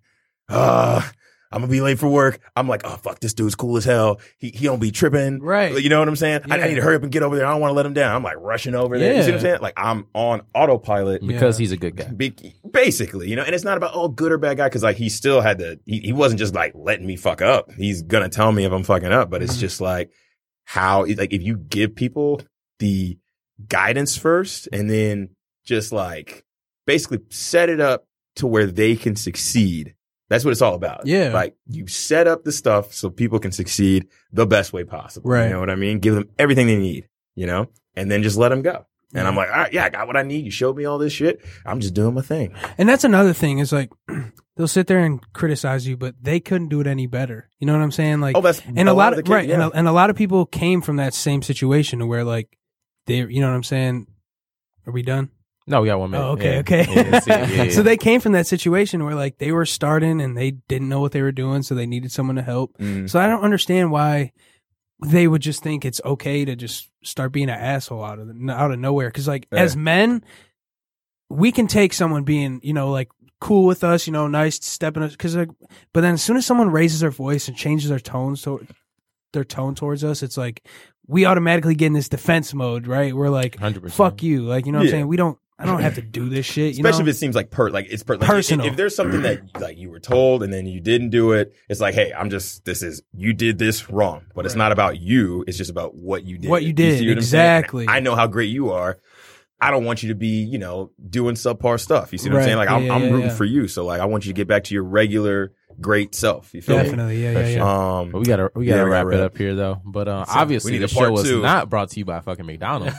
E: I'm gonna be late for work. I'm like, oh fuck, this dude's cool as hell. He don't be tripping.
D: Right.
E: You know what I'm saying?
D: Yeah.
E: I need to hurry up and get over there. I don't want to let him down. I'm like rushing over there. You see what I'm saying? Like I'm on autopilot.
B: Because he's a good guy.
E: Basically, and it's not about, oh, good or bad guy. Cause like he still had he wasn't just like letting me fuck up. He's gonna tell me if I'm fucking up, but it's just like like if you give people the guidance first and then just like basically set it up to where they can succeed. That's what it's all about.
D: Yeah.
E: Like you set up the stuff so people can succeed the best way possible.
D: Right.
E: You know what I mean? Give them everything they need, and then just let them go. And I'm like, all right, yeah, I got what I need. You showed me all this shit. I'm just doing my thing.
D: And that's another thing is like, they'll sit there and criticize you, but they couldn't do it any better. You know what I'm saying? Like,
E: that's
D: and a lot of,
E: the case,
D: right.
E: yeah.
D: And a lot of people came from that same situation where like you know what I'm saying? Are we done?
B: No, we got 1 minute.
D: Oh, okay,
B: Yeah.
D: okay.
B: Yeah.
D: So they came from that situation where like they were starting and they didn't know what they were doing, so they needed someone to help. So I don't understand why they would just think it's okay to just start being an asshole out of nowhere. Because like as men, we can take someone being like cool with us, nice, stepping us. Because but then as soon as someone raises their voice and changes their tone towards us, it's like we automatically get in this defense mode, right? We're like,
B: 100%.
D: fuck you, like you know what I'm saying? I don't have to do this shit.
E: Especially if it seems like it's
D: personal.
E: If there's something that like you were told and then you didn't do it, it's like, hey, you did this wrong, but it's not about you. It's just about what you did.
D: What you did,
E: see what I'm
D: exactly.
E: saying? I know how great you are. I don't want you to be, doing subpar stuff. You see what I'm saying? Like I'm rooting for you. So like I want you to get back to your regular great self. You feel me?
D: Definitely, yeah.
B: But we gotta wrap it up here though. But obviously
E: we need
B: the
E: a part
B: show was
E: 2.
B: not brought to you by fucking McDonald's.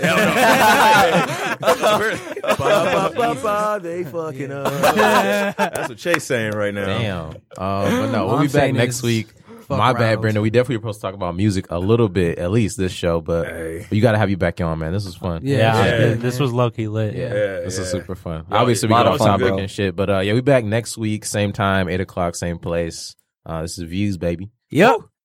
E: They fucking up. That's what Chase saying right now.
B: Damn. But no,
D: All
B: we'll
D: I'm
B: be back
D: saying
B: next
D: is
B: week.
D: fuck
B: My bad,
D: Ronald.
B: Brendan. We definitely were supposed to talk about music a little bit, at least this show, but you got to have you back on, man. This was fun.
D: Yeah.
F: This was low-key lit.
B: This is super fun.
E: Yeah,
B: Obviously, we
G: lot
B: got
G: of
B: off
G: fun,
B: topic
G: bro.
B: and shit, but we back next week, same time, 8 o'clock, same place. This is Views, baby.
D: Yep.